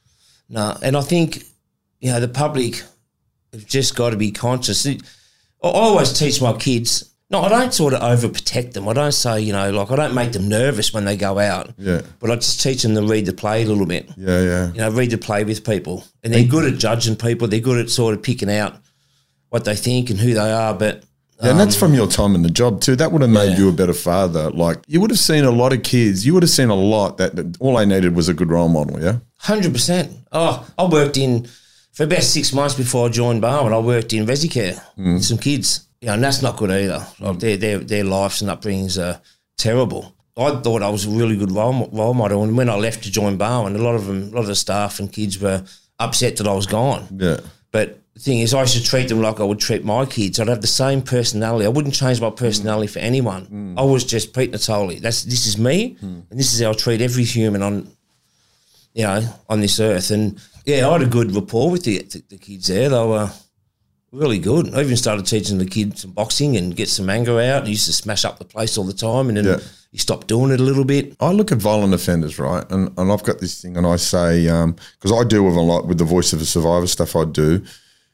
nah. And I think, you know, the public have just got to be conscious. I I always teach my kids, no, I don't sort of overprotect them. I don't say, you know, like I don't make them nervous when they go out. Yeah. But I just teach them to read the play a little bit. Yeah, yeah. You know, read the play with people. And they're good at judging people. They're good at sort of picking out what they think and who they are. But Yeah, and that's from your time in the job too. That would have made Yeah. you a better father. Like, you would have seen a lot of kids. You would have seen a lot that, that all they needed was a good role model. Yeah. one hundred percent. Oh, I worked in, for about six months before I joined Barwon, I worked in Resicare Mm. with some kids. You know, and that's not good either. Like their, their, their lives and upbringings are terrible. I thought I was a really good role, mo- role model. And when I left to join Barwon, a lot of them, a lot of the staff and kids were upset that I was gone. Yeah. But the thing is, I should treat them like I would treat my kids. I'd have the same personality. I wouldn't change my personality for anyone. I was just Pete Natoli. That's this is me, and this is how I treat every human on, you know, on this earth. And yeah, I had a good rapport with the the, the kids there. They were really good. I even started teaching the kids some boxing and get some anger out. I used to smash up the place all the time, and then Yeah. you stopped doing it a little bit. I look at violent offenders, right? And and I've got this thing, and I say, because I deal with a lot with the Voice of a Survivor stuff I do,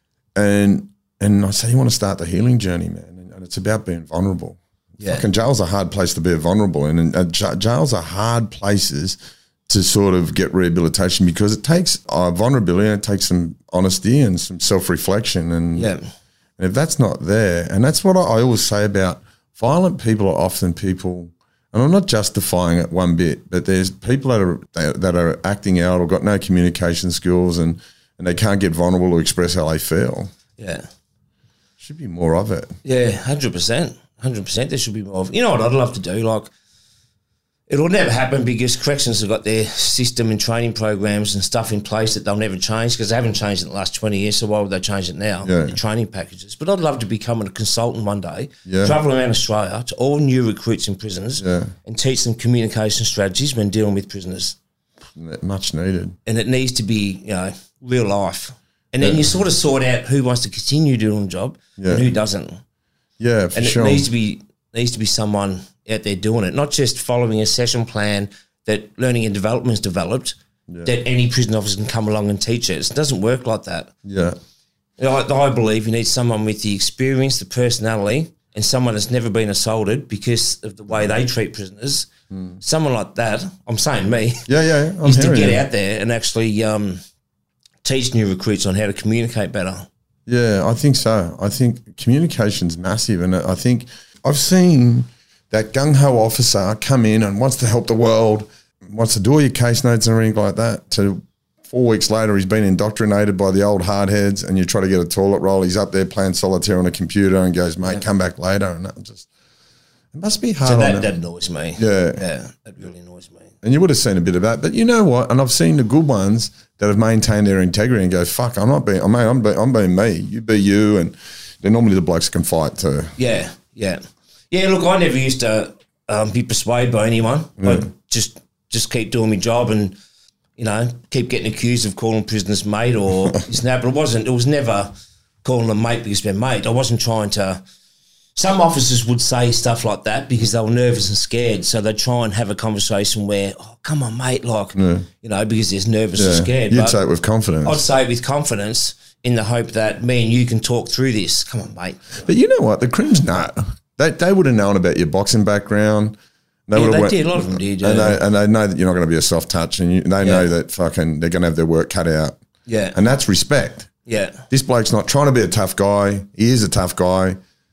and and I say, you want to start the healing journey, man, and, and it's about being vulnerable. Yeah. Fucking jail's a hard place to be vulnerable in, and uh, j- jails are hard places to sort of get rehabilitation because it takes uh, vulnerability and it takes some honesty and some self-reflection. And, Yeah. and if that's not there, and that's what I, I always say about violent people are often people, and I'm not justifying it one bit, but there's people that are that, that are acting out or got no communication skills and, and they can't get vulnerable to express how they feel. Yeah. Should be more of it. Yeah, one hundred percent. one hundred percent there should be more of. You know what I'd love to do? Like, it'll never happen because corrections have got their system and training programs and stuff in place that they'll never change because they haven't changed it in the last twenty years, so why would they change it now? Yeah. The training packages. But I'd love to become a consultant one day, Yeah. travel around Australia to all new recruits in prisons Yeah. and teach them communication strategies when dealing with prisoners. Much needed. And it needs to be, you know, real life. And then you sort of sort out who wants to continue doing the job Yeah. and who doesn't. Yeah, for And sure. it needs to be needs to be someone out there doing it, not just following a session plan that learning and development's developed, that any prison officer can come along and teach it. It doesn't work like that. yeah. You know, I, I believe you need someone with the experience, the personality, and someone that's never been assaulted because of the way they treat prisoners. Someone like that, I'm saying me, Yeah, yeah. yeah. I'm is to hearing get you. out there and actually um, teach new recruits on how to communicate better. Yeah, I think so. I think communication's massive, and I think I've seen that gung-ho officer come in and wants to help the world, wants to do all your case notes and everything like that, to four weeks later he's been indoctrinated by the old hardheads and you try to get a toilet roll, he's up there playing solitaire on a computer and goes, mate, come back later. And that just, it must be hard So on that, them. that annoys me. Yeah. Yeah, that really annoys me. And you would have seen a bit of that. But you know what? And I've seen the good ones that have maintained their integrity and go, fuck, I'm not being, I'm, I'm, being, I'm being me. You be you. And they're normally the blokes can fight too. Yeah, yeah. Yeah, look, I never used to um, be persuaded by anyone. I just just keep doing my job and, you know, keep getting accused of calling prisoners mate or this and that. But it wasn't, it was never calling them mate because we're mate. I wasn't trying to. Some officers would say stuff like that because they were nervous and scared, so they'd try and have a conversation where, oh, come on, mate, like, Yeah. you know, because they're nervous and Yeah. scared. You'd But say it with confidence. I'd say it with confidence in the hope that me and you can talk through this. Come on, mate. But you know what? The Crims, nah. They, they would have known about your boxing background. They Yeah, would have they went, did. A lot of them did. Yeah. And they, and they know that you're not going to be a soft touch, and you, they know that fucking they're going to have their work cut out. yeah. And that's respect. yeah. This bloke's not trying to be a tough guy. He is a tough guy.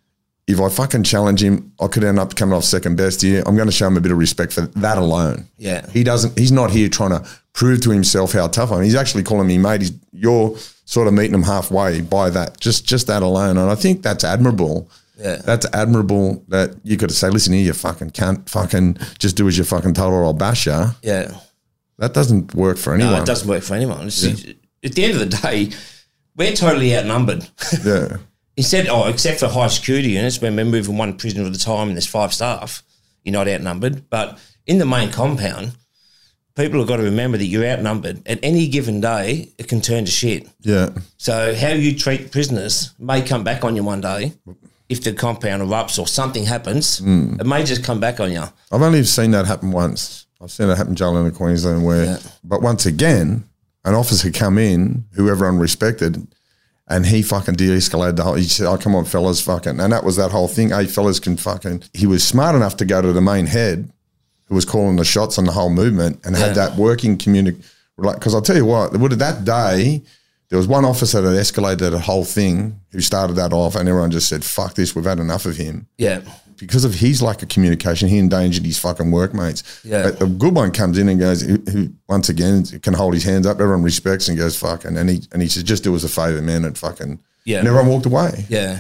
If I fucking challenge him, I could end up coming off second best here. I'm going to show him a bit of respect for that alone. Yeah. He doesn't. He's not here trying to prove to himself how tough I am. He's actually calling me mate. He's, you're sort of meeting him halfway by that. Just just that alone. And I think that's admirable. Yeah. That's admirable that you could say, listen here, you fucking can't fucking just do as you're fucking told or I'll bash you. Yeah. That doesn't work for anyone. No, it doesn't work for anyone. It's, At the end of the day, we're totally outnumbered. Yeah. Instead, oh, except for high security units, when we're moving one prisoner at a time and there's five staff, you're not outnumbered. But in the main compound, people have got to remember that you're outnumbered. At any given day, it can turn to shit. Yeah. So how you treat prisoners may come back on you one day. If the compound erupts or something happens, Mm. it may just come back on you. I've only seen that happen once. I've seen it happen in jail in Queensland where, Yeah. but once again, an officer come in who everyone respected, and he fucking de-escalated the whole. He said, "Oh, come on, fellas, fucking," and that was that whole thing. Hey, fellas, can fucking. He was smart enough to go to the main head, who was calling the shots on the whole movement, and had Yeah. that working communic. Because I'll tell you what, would that day. There was one officer that escalated the whole thing who started that off, and everyone just said, fuck this, we've had enough of him. Yeah. Because of his lack of communication, he endangered his fucking workmates. Yeah. A, a good one comes in and goes, who, who once again can hold his hands up, everyone respects and goes, fucking, and he and he says, just do us a favour, man, and fucking, Yeah. and everyone walked away. Yeah.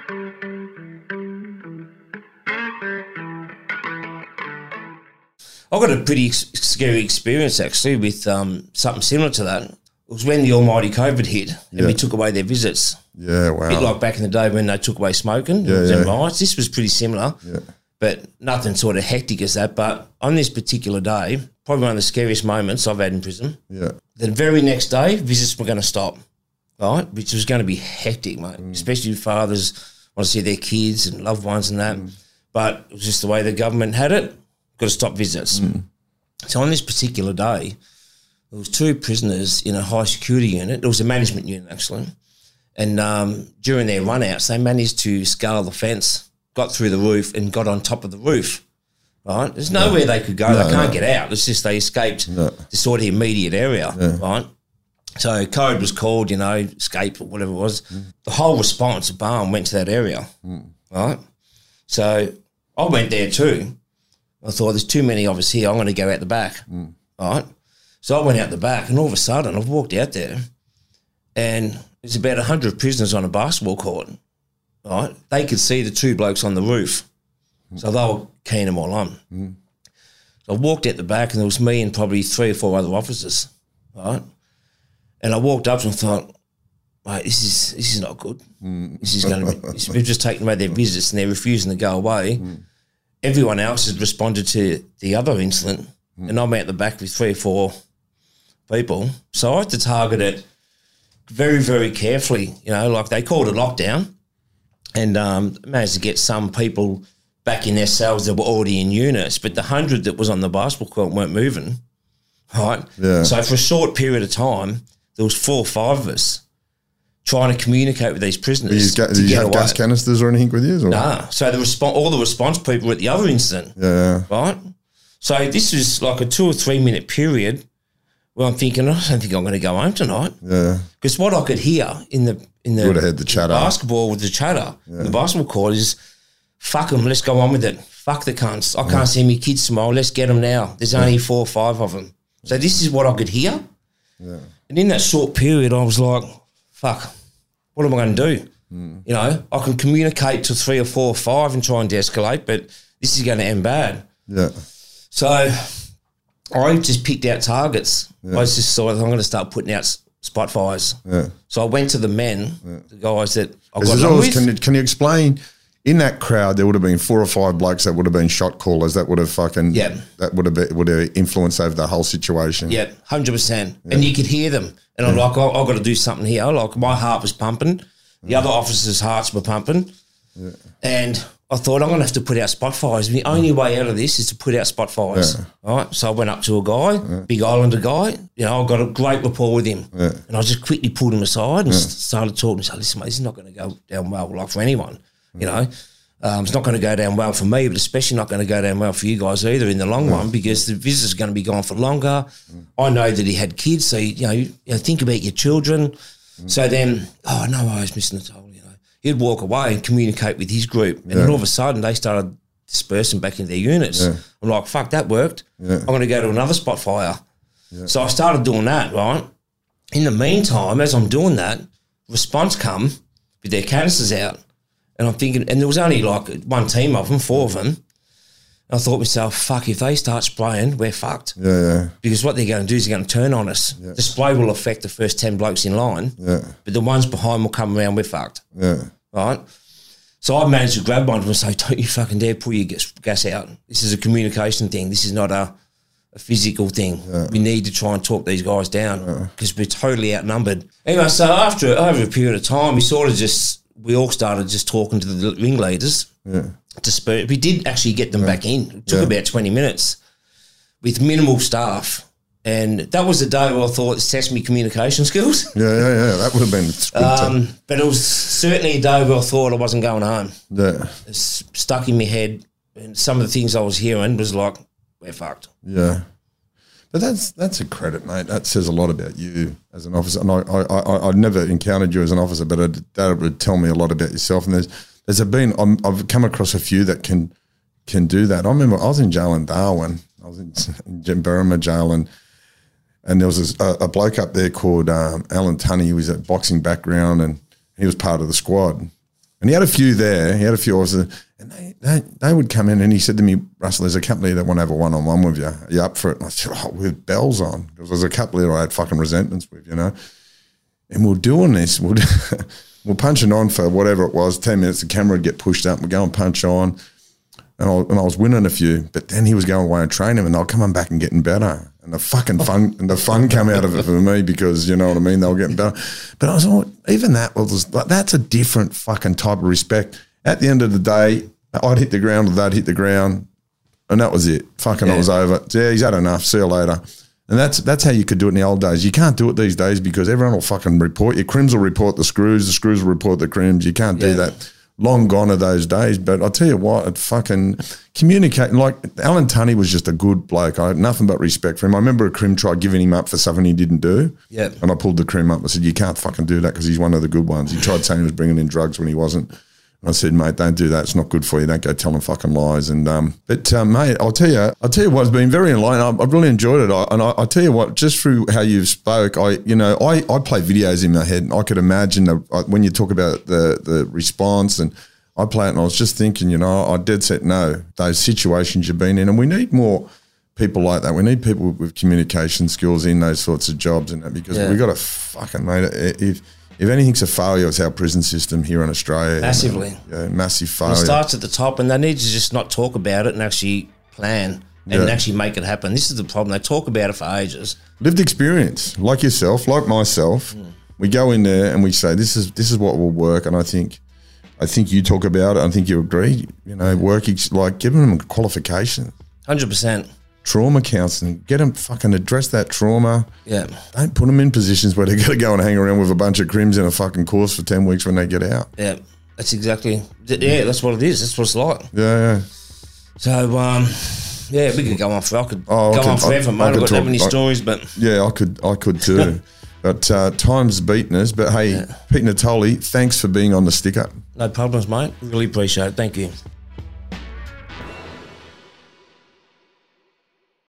I got a pretty ex- scary experience actually with um, something similar to that. It was when the almighty COVID hit and Yeah. we took away their visits. Yeah, wow. A bit like back in the day when they took away smoking. Yeah, Yeah, yeah. riots. This was pretty similar, Yeah. but nothing sort of hectic as that. But on this particular day, probably one of the scariest moments I've had in prison. Yeah. The very next day, visits were going to stop, right? Which was going to be hectic, mate, Mm. especially fathers want to see their kids and loved ones and that. But it was just the way the government had it, got to stop visits. Mm. So on this particular day, there was two prisoners in a high security unit. It was a management unit, actually. And um, during their run-outs, they managed to scale the fence, got through the roof and got on top of the roof, right? There's nowhere they could go. No, they can't no. get out. It's just they escaped No. the sort of immediate area, right? So code was called, you know, escape or whatever it was. The whole response of Barn went to that area, right? So I went there too. I thought, there's too many of us here. I'm going to go out the back, right? So I went out the back, and all of a sudden, I've walked out there, and there's about one hundred prisoners on a basketball court, right? They could see the two blokes on the roof, so they were keying them all on. So I walked out the back, and there was me and probably three or four other officers, right? And I walked up and thought, mate, this is this is not good. This is going to be. This, we've just taken away their visits, and they're refusing to go away. Everyone else has responded to the other incident, and I'm out the back with three or four people. So I had to target it very, very carefully. You know, like they called it lockdown, and um, managed to get some people back in their cells that were already in units, but the hundred that was on the basketball court weren't moving, right? Yeah. So for a short period of time, there was four or five of us trying to communicate with these prisoners. Did you, ga- to did you get have away. gas canisters or anything with you? Or? Nah. So the response, all the response people were at the other incident, Yeah. right? So this was like a two or three minute period where I'm thinking, I don't think I'm going to go home tonight, Yeah. because what I could hear in the in the You would have had the chatter. basketball with the chatter, the basketball court is, fuck them, let's go on with it. Fuck the cunts. I can't see me kids tomorrow. Let's get them now. There's only four or five of them. So this is what I could hear. Yeah. And in that short period, I was like, fuck, what am I going to do? Mm. You know, I can communicate to three or four or five and try and de-escalate, but this is going to end bad. Yeah. So I just picked out targets. I was just thought, I'm going to start putting out s- spot fires. Yeah. So I went to the men, the guys that I got There's along always, with. can, you- can you explain, in that crowd, there would have been four or five blokes that would have been shot callers that would have fucking, Yeah. that would have, been, would have influenced over the whole situation. Yeah, one hundred percent. And you could hear them. And I'm like, oh, I've got to do something here. Like, my heart was pumping. The other officers' hearts were pumping. Yeah. And I thought, I'm going to have to put out spot fires. The only way out of this is to put out spot fires. Yeah. All right. So I went up to a guy, yeah. big Islander guy. You know, I got a great rapport with him. Yeah. And I just quickly pulled him aside and yeah. started talking. I said, listen, mate, this is not going to go down well, like for anyone. Yeah. You know, um, it's not going to go down well for me, but especially not going to go down well for you guys either in the long yeah. run, because the visitors are going to be gone for longer. Yeah. I know that he had kids, so, you know, you know think about your children. Yeah. So then, oh, no worries, Mister Natoli. He'd walk away and communicate with his group. And yeah. then all of a sudden they started dispersing back into their units. Yeah. I'm like, fuck, that worked. Yeah. I'm going to go to another spot fire. Yeah. So I started doing that, right? In the meantime, as I'm doing that, response come with their canisters out. And I'm thinking, and there was only like one team of them, four of them. And I thought to myself, fuck, if they start spraying, we're fucked. Yeah, yeah. Because what they're going to do is they're going to turn on us. Yeah. The spray will affect the first ten blokes in line, yeah. but the ones behind will come around, we're fucked. Yeah. Right? So I managed to grab one of them and say, don't you fucking dare pull your gas out. This is a communication thing. This is not a, a physical thing. Yeah. We need to try and talk these guys down because yeah. we're totally outnumbered. Anyway, so after over a period of time, we sort of just, we all started just talking to the ringleaders. Yeah. To spur. We did actually get them yeah. back in. It took yeah. about twenty minutes with minimal staff. And that was the day where I thought it's test me communication skills. Yeah, yeah, yeah. That would have been good. Um, but it was certainly a day where I thought I wasn't going home. Yeah. It's stuck in my head. And some of the things I was hearing was like, we're fucked. Yeah. But that's that's a credit, mate. That says a lot about you as an officer. And I, I, I, I've never encountered you as an officer, but it, that would tell me a lot about yourself. And there's there's been, I'm, I've come across a few that can can do that. I remember I was in jail in Darwin. I was in, in Berrima jail, and and there was a, a bloke up there called um, Alan Tunney. He was a boxing background, and he was part of the squad. And he had a few there. He had a few officers, and they, they they would come in, and he said to me, Russell, there's a couple here that want to have a one-on-one with you. Are you up for it? And I said, oh, with bells on. Because there's a couple here I had fucking resentments with, you know. And we're doing this. We're, we're punching on for whatever it was, ten minutes. The camera would get pushed up. We'd go and punch on. And I, and I was winning a few. But then he was going away and training, and they'll come on back and getting better. And the fucking fun and the fun come out of it for me because, you know what I mean, they were getting better. But I was like, even that was like, that's a different fucking type of respect. At the end of the day, I'd hit the ground or they'd hit the ground, and that was it. Fucking yeah. I was over. Yeah, he's had enough. See you later. And that's that's how you could do it in the old days. You can't do it these days because everyone will fucking report. Your crims will report the screws. The screws will report the crims. You can't do yeah. that. Long gone are those days. But I'll tell you what, it fucking communicating. Like Alan Tunney was just a good bloke. I had nothing but respect for him. I remember a crim tried giving him up for something he didn't do. Yeah. And I pulled the crim up. I said, you can't fucking do that because he's one of the good ones. He tried saying he was bringing in drugs when he wasn't. I said, mate, don't do that. It's not good for you. Don't go telling fucking lies. And um, but um, mate, I'll tell you, I'll tell you what, it's been very enlightening. I've really enjoyed it. I, and I, I'll tell you what, just through how you've spoke, I, you know, I, I play videos in my head. And I could imagine the, when you talk about the the response, and I play it, and I was just thinking, you know, I dead set no those situations you've been in, and we need more people like that. We need people with communication skills in those sorts of jobs, and that because yeah. we got to fucking mate if. If anything's a failure, it's our prison system here in Australia. Massively. You know, yeah, massive failure. It starts at the top, and they need to just not talk about it and actually plan and yeah. actually make it happen. This is the problem. They talk about it for ages. Lived experience, like yourself, like myself. Mm. We go in there and we say, this is this is what will work. And I think I think you talk about it. I think you agree. You know, work, ex- like giving them a qualification. one hundred percent. Trauma counselling, get them fucking address that trauma. Yeah. Don't put them in positions where they're going to go and hang around with a bunch of crims in a fucking course for ten weeks when they get out. Yeah, that's exactly, yeah, that's what it is. That's what it's like. Yeah, yeah. So, um, yeah, we could go on for, I could oh, go I could, on forever, I, mate. I've got that many I, stories, but. Yeah, I could, I could too. But uh, time's beaten us. But hey, yeah. Pete Natoli, thanks for being on the Stick Up. No problems, mate. Really appreciate it. Thank you.